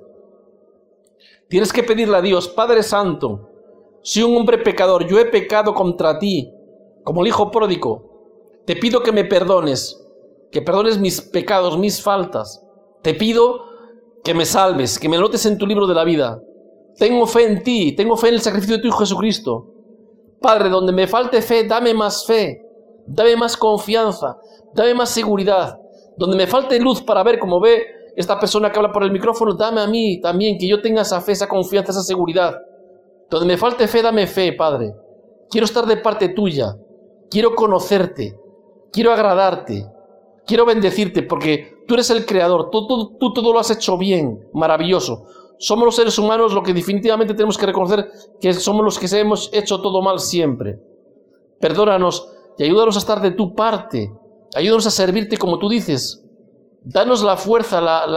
Tienes que pedirle a Dios: Padre Santo, soy un hombre pecador, yo he pecado contra ti, como el hijo pródigo. Te pido que me perdones, que perdones mis pecados, mis faltas. Te pido que me salves, que me anotes en tu libro de la vida. Tengo fe en ti, tengo fe en el sacrificio de tu Hijo Jesucristo. Padre, donde me falte fe, dame más fe, dame más confianza, dame más seguridad. Donde me falte luz para ver, como ve esta persona que habla por el micrófono, dame a mí también, que yo tenga esa fe, esa confianza, esa seguridad. Donde me falte fe, dame fe, Padre. Quiero estar de parte tuya. quiero conocerte, quiero agradarte, quiero bendecirte, porque tú eres el creador, tú todo lo has hecho bien, maravilloso. Somos los seres humanos los que definitivamente tenemos que reconocer que somos los que hemos hecho todo mal siempre. Perdónanos y ayúdanos a estar de tu parte, ayúdanos a servirte como tú dices. Danos la fuerza,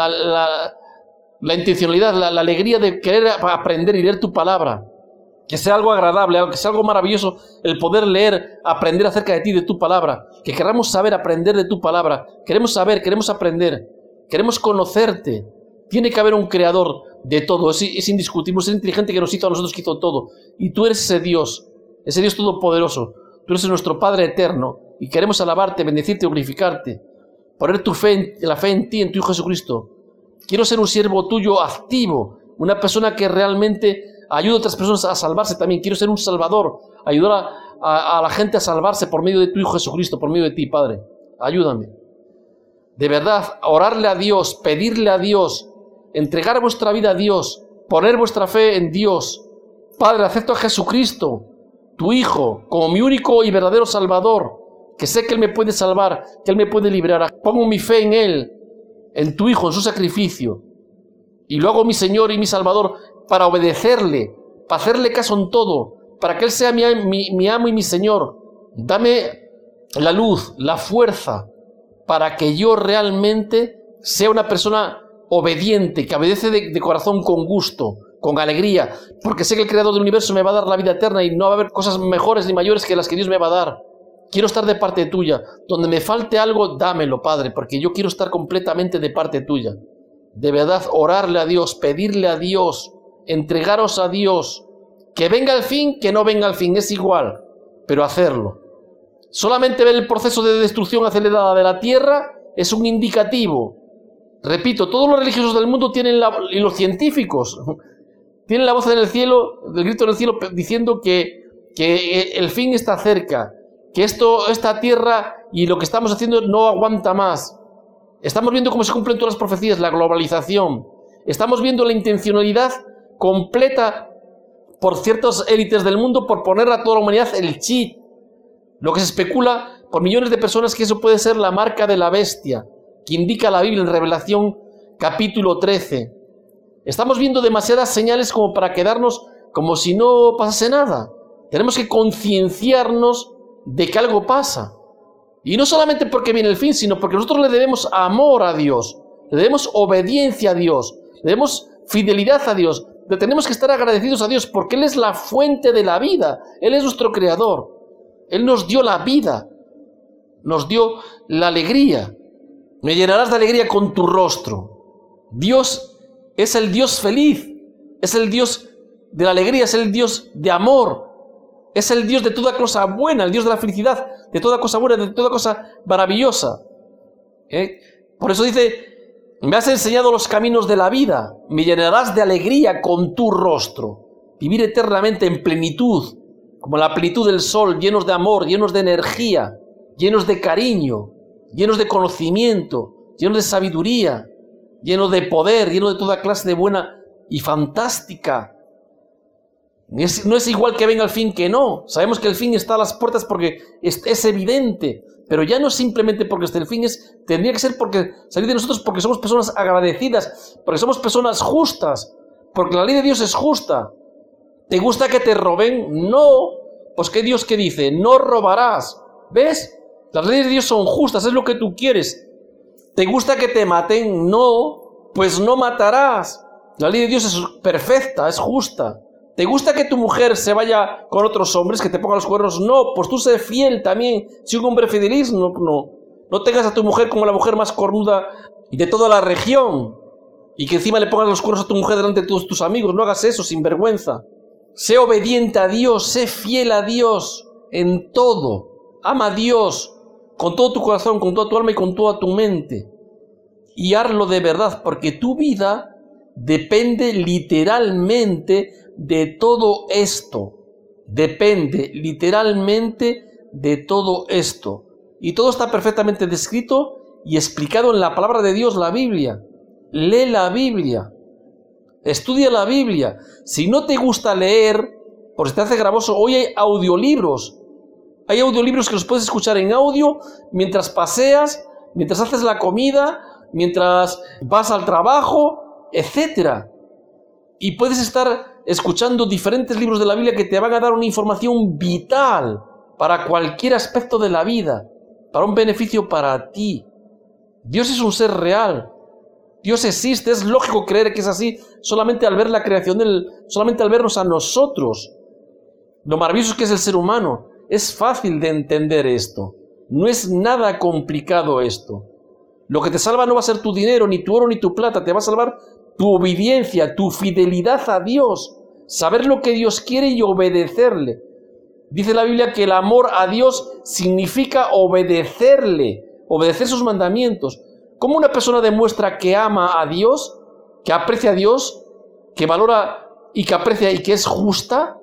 la intencionalidad, la alegría de querer aprender y leer tu palabra. Que sea algo agradable, que sea algo maravilloso el poder leer, aprender acerca de ti, de tu palabra. Que queramos saber, aprender de tu palabra. Queremos saber, queremos aprender. Queremos conocerte. Tiene que haber un creador de todo. Es indiscutible, es inteligente que nos hizo a nosotros, que hizo todo. Y tú eres ese Dios todopoderoso. Tú eres nuestro Padre eterno. Y queremos alabarte, bendecirte, glorificarte. Poner la fe en ti, en tu Hijo Jesucristo. Quiero ser un siervo tuyo activo. Una persona que realmente ayuda a otras personas a salvarse también. Quiero ser un salvador. Ayudar a la gente a salvarse por medio de tu Hijo Jesucristo, por medio de ti, Padre. Ayúdame. De verdad, orarle a Dios, pedirle a Dios, entregar vuestra vida a Dios, poner vuestra fe en Dios. Padre, acepto a Jesucristo, tu Hijo, como mi único y verdadero Salvador, que sé que Él me puede salvar, que Él me puede liberar. Pongo mi fe en Él, en tu Hijo, en su sacrificio. Y lo hago mi Señor y mi Salvador para obedecerle, para hacerle caso en todo, para que Él sea mi amo y mi Señor. Dame la luz, la fuerza, para que yo realmente sea una persona obediente, que obedece de corazón con gusto, con alegría, porque sé que el Creador del universo me va a dar la vida eterna y no va a haber cosas mejores ni mayores que las que Dios me va a dar. Quiero estar de parte tuya. Donde me falte algo, dámelo, Padre, porque yo quiero estar completamente de parte tuya. De verdad, orarle a Dios, pedirle a Dios, entregaros a Dios. Que venga el fin, que no venga el fin, es igual, pero hacerlo. Solamente ver el proceso de destrucción acelerada de la tierra es un indicativo. Repito, todos los religiosos del mundo tienen y los científicos tienen la voz en el cielo, el grito en el cielo diciendo que el fin está cerca, que esta tierra y lo que estamos haciendo no aguanta más. Estamos viendo cómo se cumplen todas las profecías, la globalización. Estamos viendo la intencionalidad completa por ciertas élites del mundo por poner a toda la humanidad el chip. Lo que se especula por millones de personas que eso puede ser la marca de la bestia, que indica la Biblia en Revelación capítulo 13. Estamos viendo demasiadas señales como para quedarnos como si no pasase nada. Tenemos que concienciarnos de que algo pasa. Y no solamente porque viene el fin, sino porque nosotros le debemos amor a Dios, le debemos obediencia a Dios, le debemos fidelidad a Dios. Le tenemos que estar agradecidos a Dios porque Él es la fuente de la vida. Él es nuestro creador. Él nos dio la vida, nos dio la alegría. Me llenarás de alegría con tu rostro. Dios es el Dios feliz, es el Dios de la alegría, es el Dios de amor, es el Dios de toda cosa buena, el Dios de la felicidad, de toda cosa buena, de toda cosa maravillosa. Por eso dice, me has enseñado los caminos de la vida, me llenarás de alegría con tu rostro. Vivir eternamente en plenitud, como la plenitud del sol, llenos de amor, llenos de energía, llenos de cariño, llenos de conocimiento, llenos de sabiduría, llenos de poder, llenos de toda clase de buena y fantástica. No es igual que venga el fin que no. Sabemos que el fin está a las puertas porque es evidente, pero ya no es simplemente porque esté el fin, tendría que ser porque salir de nosotros porque somos personas agradecidas, porque somos personas justas, porque la ley de Dios es justa. ¿Te gusta que te roben? No. Pues ¿qué Dios qué dice? No robarás. ¿Ves? Las leyes de Dios son justas, es lo que tú quieres. ¿Te gusta que te maten? No. Pues no matarás. La ley de Dios es perfecta, es justa. ¿Te gusta que tu mujer se vaya con otros hombres, que te ponga los cuernos? No. Pues tú sé fiel también. Si un hombre feliz, no. No tengas a tu mujer como la mujer más cornuda de toda la región. Y que encima le pongas los cuernos a tu mujer delante de todos tus amigos. No hagas eso, sin vergüenza. Sé obediente a Dios, sé fiel a Dios en todo. Ama a Dios con todo tu corazón, con toda tu alma y con toda tu mente. Y hazlo de verdad, porque tu vida depende literalmente de todo esto. Depende literalmente de todo esto. Y todo está perfectamente descrito y explicado en la palabra de Dios, la Biblia. Lee la Biblia. Estudia la Biblia. Si no te gusta leer, por si te hace gravoso, hoy hay audiolibros Hay audiolibros que los puedes escuchar en audio mientras paseas, mientras haces la comida, mientras vas al trabajo, etc. Y puedes estar escuchando diferentes libros de la Biblia que te van a dar una información vital para cualquier aspecto de la vida, para un beneficio para ti. Dios es un ser real. Dios existe, es lógico creer que es así solamente al ver la creación de Él, solamente al vernos a nosotros. Lo maravilloso que es el ser humano. Es fácil de entender esto. No es nada complicado esto. Lo que te salva no va a ser tu dinero, ni tu oro, ni tu plata. Te va a salvar tu obediencia, tu fidelidad a Dios. Saber lo que Dios quiere y obedecerle. Dice la Biblia que el amor a Dios significa obedecerle, obedecer sus mandamientos. ¿Cómo una persona demuestra que ama a Dios, que aprecia a Dios, que valora y que aprecia y que es justa?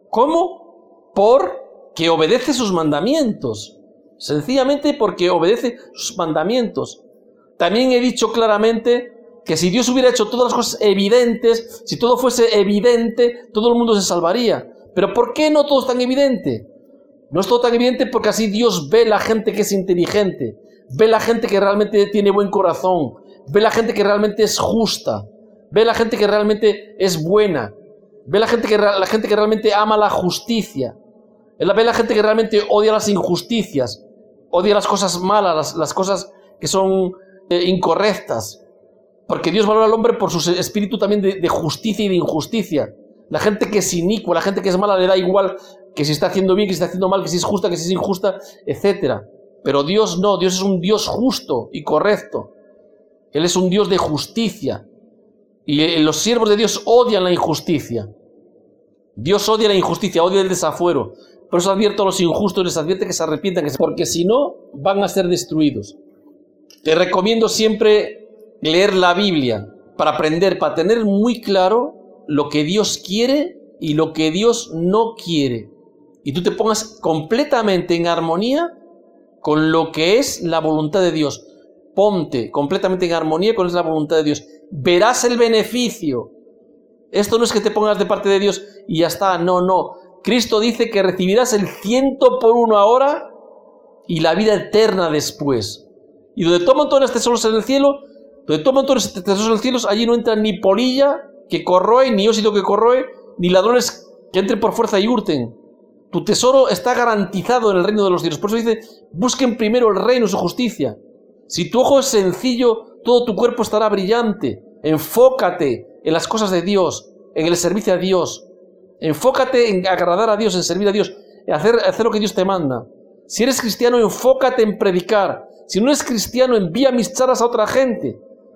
¿Cómo? Porque obedece sus mandamientos. Sencillamente porque obedece sus mandamientos. También he dicho claramente que si Dios hubiera hecho todas las cosas evidentes, si todo fuese evidente, todo el mundo se salvaría. Pero ¿por qué no todo es tan evidente? No es todo tan evidente porque así Dios ve la gente que es inteligente, ve la gente que realmente tiene buen corazón, ve la gente que realmente es justa, ve la gente que realmente es buena, ve la gente que realmente ama la justicia, ve la gente que realmente odia las injusticias, odia las cosas malas, las cosas que son incorrectas, porque Dios valora al hombre por su espíritu también de justicia y de injusticia. La gente que es inicua, la gente que es mala, le da igual que si está haciendo bien, que si está haciendo mal, que si es justa, que si es injusta, etc. Pero Dios no, Dios es un Dios justo y correcto. Él es un Dios de justicia. Y los siervos de Dios odian la injusticia. Dios odia la injusticia, odia el desafuero. Por eso advierto a los injustos, les advierte que se arrepientan, porque si no, van a ser destruidos. Te recomiendo siempre leer la Biblia para aprender, para tener muy claro lo que Dios quiere y lo que Dios no quiere. Y tú te pongas completamente en armonía con lo que es la voluntad de Dios. Ponte completamente en armonía con la voluntad de Dios. Verás el beneficio. Esto no es que te pongas de parte de Dios y ya está. No, no. Cristo dice que recibirás el 100 por 1 ahora y la vida eterna después. Y donde toman todos los tesoros en el cielo, allí no entra ni polilla que corroe, ni óxido que corroe, ni ladrones que entren por fuerza y hurten. Tu tesoro está garantizado en el reino de los cielos. Por eso dice, busquen primero el reino y su justicia. Si tu ojo es sencillo, todo tu cuerpo estará brillante. Enfócate en las cosas de Dios, en el servicio a Dios. Enfócate en agradar a Dios, en servir a Dios, en hacer lo que Dios te manda. Si eres cristiano, enfócate en predicar. Si no eres cristiano, envía mis charlas a otra gente.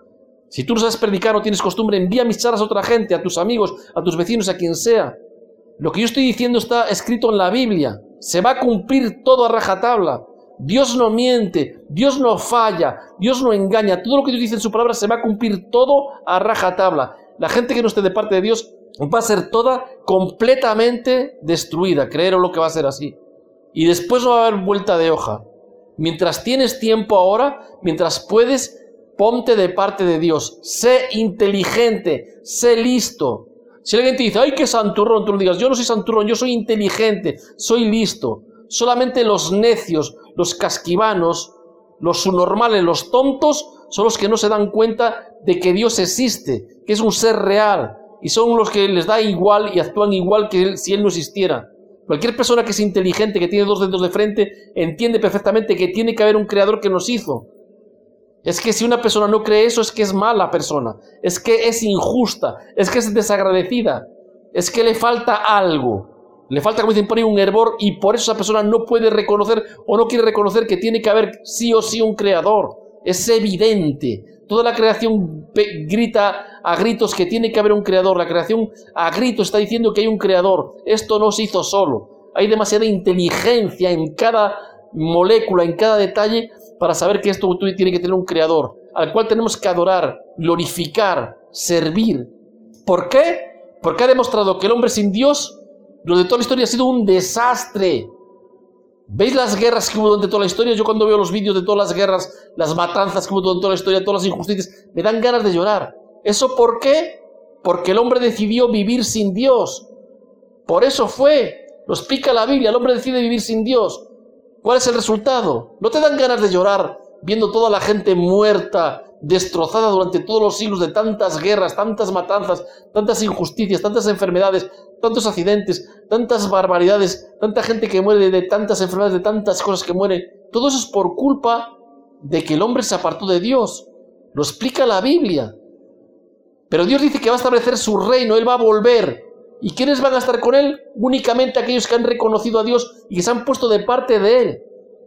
Si tú no sabes predicar, no tienes costumbre, envía mis charlas a otra gente, a tus amigos, a tus vecinos, a quien sea. Lo que yo estoy diciendo está escrito en la Biblia. Se va a cumplir todo a rajatabla. Dios no miente, Dios no falla, Dios no engaña. Todo lo que Dios dice en su palabra se va a cumplir todo a rajatabla. La gente que no esté de parte de Dios va a ser toda completamente destruida. Creer lo que va a ser así. Y después no va a haber vuelta de hoja. Mientras tienes tiempo ahora, mientras puedes, ponte de parte de Dios. Sé inteligente, sé listo. Si alguien te dice, ¡ay, qué santurrón! Tú le digas, yo no soy santurrón, yo soy inteligente, soy listo. Solamente los necios, los casquivanos, los subnormales, los tontos, son los que no se dan cuenta de que Dios existe, que es un ser real. Y son los que les da igual y actúan igual que él, si Él no existiera. Cualquier persona que es inteligente, que tiene 2 dedos de frente, entiende perfectamente que tiene que haber un creador que nos hizo. Es que si una persona no cree eso, es que es mala persona, es que es injusta, es que es desagradecida, es que le falta algo. Le falta, como dicen por ahí, un hervor, y por eso esa persona no puede reconocer o no quiere reconocer que tiene que haber sí o sí un creador. Es evidente. Toda la creación grita a gritos que tiene que haber un creador. La creación a gritos está diciendo que hay un creador. Esto no se hizo solo. Hay demasiada inteligencia en cada molécula, en cada detalle, para saber que esto tiene que tener un creador, al cual tenemos que adorar, glorificar, servir. ¿Por qué? Porque ha demostrado que el hombre sin Dios, durante toda la historia, ha sido un desastre. ¿Veis las guerras que hubo durante toda la historia? Yo cuando veo los vídeos de todas las guerras, las matanzas que hubo durante toda la historia, todas las injusticias, me dan ganas de llorar. ¿Eso por qué? Porque el hombre decidió vivir sin Dios. Por eso fue. Nos pica la Biblia, el hombre decide vivir sin Dios. ¿Cuál es el resultado? ¿No te dan ganas de llorar viendo toda la gente muerta, destrozada durante todos los siglos de tantas guerras, tantas matanzas, tantas injusticias, tantas enfermedades, tantos accidentes, tantas barbaridades, tanta gente que muere de tantas enfermedades, de tantas cosas que mueren? Todo eso es por culpa de que el hombre se apartó de Dios. Lo explica la Biblia. Pero Dios dice que va a establecer su reino, Él va a volver. ¿Y quiénes van a estar con Él? Únicamente aquellos que han reconocido a Dios y que se han puesto de parte de Él.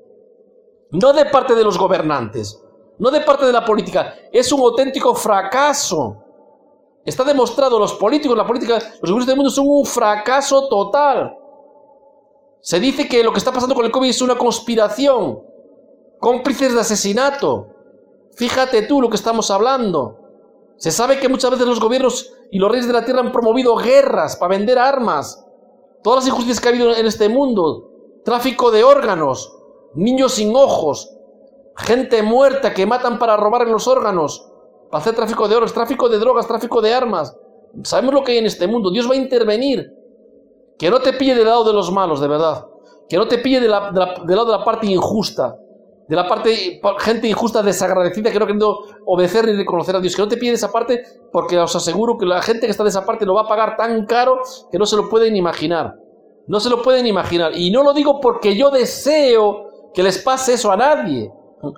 No de parte de los gobernantes, no de parte de la política. Es un auténtico fracaso. Está demostrado, los políticos, la política, los gobiernos del mundo son un fracaso total. Se dice que lo que está pasando con el COVID es una conspiración, cómplices de asesinato. Fíjate tú lo que estamos hablando. Se sabe que muchas veces los gobiernos y los reyes de la tierra han promovido guerras para vender armas. Todas las injusticias que ha habido en este mundo. Tráfico de órganos, niños sin ojos, gente muerta que matan para robar los órganos, para hacer tráfico de órganos, tráfico de drogas, tráfico de armas. Sabemos lo que hay en este mundo. Dios va a intervenir. Que no te pille del lado de los malos, de verdad. Que no te pille del lado de la parte injusta. De la parte, gente injusta, desagradecida, que no ha querido obedecer ni reconocer a Dios. Que no te pide esa parte, porque os aseguro que la gente que está de esa parte lo va a pagar tan caro que no se lo pueden imaginar. No se lo pueden imaginar. Y no lo digo porque yo deseo que les pase eso a nadie.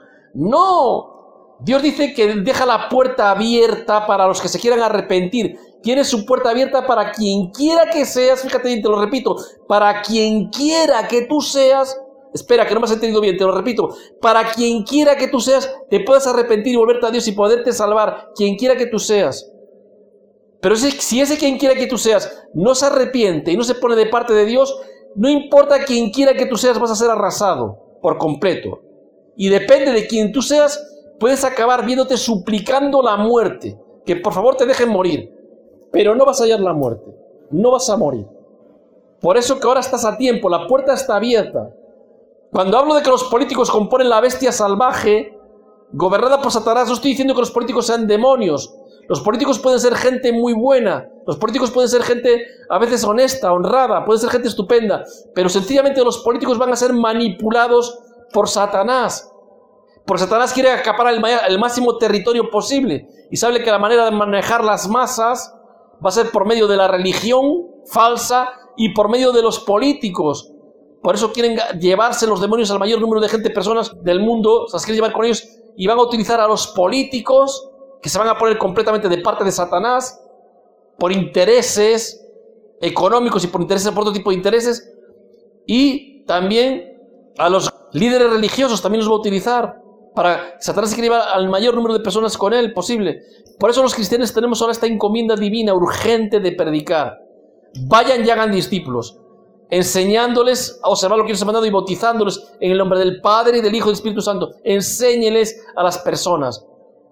No. Dios dice que deja la puerta abierta para los que se quieran arrepentir. Tiene su puerta abierta para quien quiera que seas. Fíjate bien, te lo repito. Para quien quiera que tú seas. Espera, que no me has entendido bien, te lo repito. Para quien quiera que tú seas, te puedas arrepentir y volverte a Dios y poderte salvar. Quien quiera que tú seas. Pero si ese quien quiera que tú seas no se arrepiente y no se pone de parte de Dios, no importa quien quiera que tú seas, vas a ser arrasado por completo. Y depende de quien tú seas, puedes acabar viéndote suplicando la muerte. Que por favor te dejen morir. Pero no vas a hallar la muerte. No vas a morir. Por eso que ahora estás a tiempo, la puerta está abierta. Cuando hablo de que los políticos componen la bestia salvaje, gobernada por Satanás, no estoy diciendo que los políticos sean demonios. Los políticos pueden ser gente muy buena. Los políticos pueden ser gente a veces honesta, honrada, pueden ser gente estupenda. Pero sencillamente los políticos van a ser manipulados por Satanás. Porque Satanás quiere acaparar el máximo territorio posible. Y sabe que la manera de manejar las masas va a ser por medio de la religión falsa y por medio de los políticos. Por eso quieren llevarse los demonios al mayor número de gente, personas del mundo, se las quieren llevar con ellos y van a utilizar a los políticos que se van a poner completamente de parte de Satanás por intereses económicos y por otro tipo de intereses, y también a los líderes religiosos también los va a utilizar para que Satanás se quiera llevar al mayor número de personas con él posible. Por eso los cristianos tenemos ahora esta encomienda divina urgente de predicar. Vayan y hagan discípulos, enseñándoles a observar lo que Dios ha mandado y bautizándoles en el nombre del Padre y del Hijo y del Espíritu Santo. Enséñeles a las personas.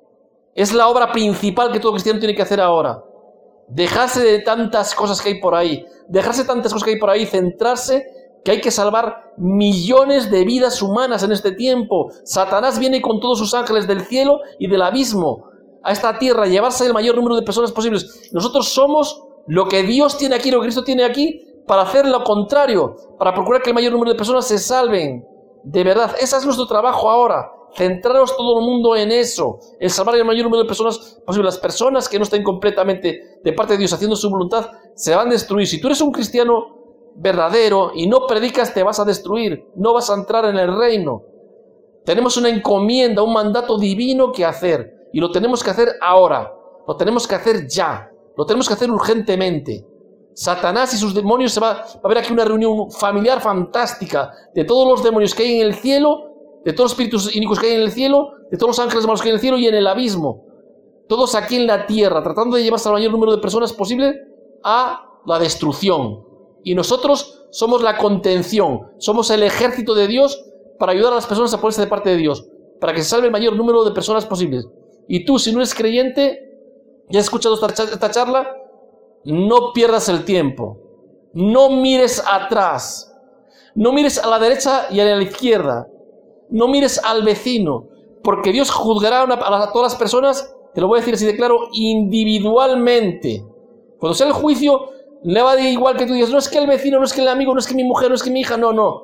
Es la obra principal que todo cristiano tiene que hacer ahora. Dejarse de tantas cosas que hay por ahí. Dejarse de tantas cosas que hay por ahí. Centrarse que hay que salvar millones de vidas humanas en este tiempo. Satanás viene con todos sus ángeles del cielo y del abismo a esta tierra, a llevarse el mayor número de personas posibles. Nosotros somos lo que Dios tiene aquí, lo que Cristo tiene aquí, para hacer lo contrario, para procurar que el mayor número de personas se salven. De verdad, ese es nuestro trabajo ahora. Centraros todo el mundo en eso, en salvar el mayor número de personas posible. Las personas que no estén completamente de parte de Dios haciendo su voluntad se van a destruir. Si tú eres un cristiano verdadero y no predicas, te vas a destruir, no vas a entrar en el reino. Tenemos una encomienda, un mandato divino que hacer, y lo tenemos que hacer ahora, lo tenemos que hacer ya, lo tenemos que hacer urgentemente. Satanás y sus demonios, va a haber aquí una reunión familiar fantástica de todos los demonios que hay en el cielo, de todos los espíritus inicuos que hay en el cielo, de todos los ángeles malos que hay en el cielo y en el abismo. Todos aquí en la tierra, tratando de llevarse al mayor número de personas posible a la destrucción. Y nosotros somos la contención, somos el ejército de Dios para ayudar a las personas a ponerse de parte de Dios, para que se salve el mayor número de personas posibles. Y tú, si no eres creyente, ya has escuchado esta charla, no pierdas el tiempo, no mires atrás, no mires a la derecha y a la izquierda, no mires al vecino, porque Dios juzgará a todas las personas, te lo voy a decir así de claro, individualmente. Cuando sea el juicio, le va a dar igual que tú digas, no es que el vecino, no es que el amigo, no es que mi mujer, no es que mi hija, no.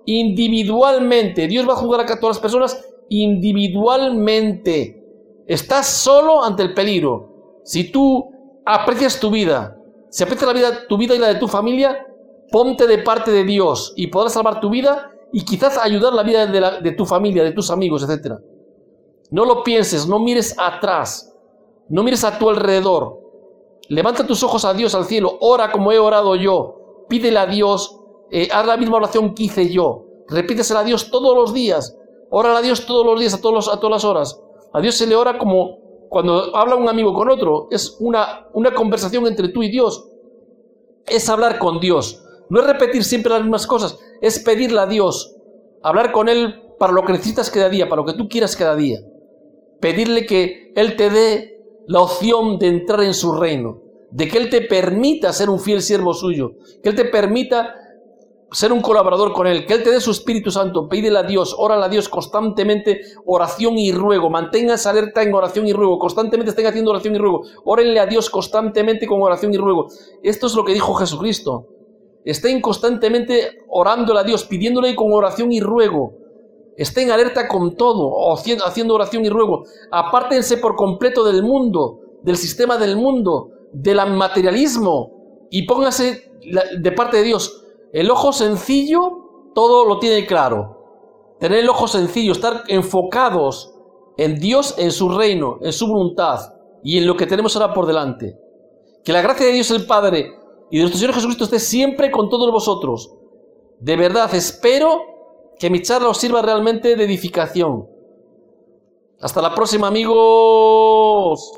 individualmente. Dios va a juzgar a todas las personas individualmente. Estás solo ante el peligro. Si tú aprecias tu vida, si aprecias tu vida y la de tu familia, ponte de parte de Dios y podrás salvar tu vida y quizás ayudar la vida de tu familia, de tus amigos, etc. No lo pienses, no mires atrás, no mires a tu alrededor. Levanta tus ojos a Dios, al cielo, ora como he orado yo, pídele a Dios, haz la misma oración que hice yo, repítesela a Dios todos los días, órale a Dios todos los días, a todas las horas. A Dios se le ora como cuando habla un amigo con otro, es una conversación entre tú y Dios, es hablar con Dios. No es repetir siempre las mismas cosas, es pedirle a Dios, hablar con Él para lo que necesitas cada día, para lo que tú quieras cada día. Pedirle que Él te dé la opción de entrar en su reino, de que Él te permita ser un fiel siervo suyo, que Él te permita ser un colaborador con Él, que Él te dé su Espíritu Santo. Pídele a Dios, órale a Dios constantemente, oración y ruego, manténganse alerta en oración y ruego, constantemente estén haciendo oración y ruego, órenle a Dios constantemente con oración y ruego. Esto es lo que dijo Jesucristo. Estén constantemente orándole a Dios, pidiéndole con oración y ruego. Estén alerta con todo, haciendo oración y ruego. Apártense por completo del mundo, del sistema del mundo, del materialismo, y pónganse de parte de Dios. El ojo sencillo todo lo tiene claro. Tener el ojo sencillo, estar enfocados en Dios, en su reino, en su voluntad y en lo que tenemos ahora por delante. Que la gracia de Dios el Padre y de nuestro Señor Jesucristo esté siempre con todos vosotros. De verdad, espero que mi charla os sirva realmente de edificación. Hasta la próxima, amigos.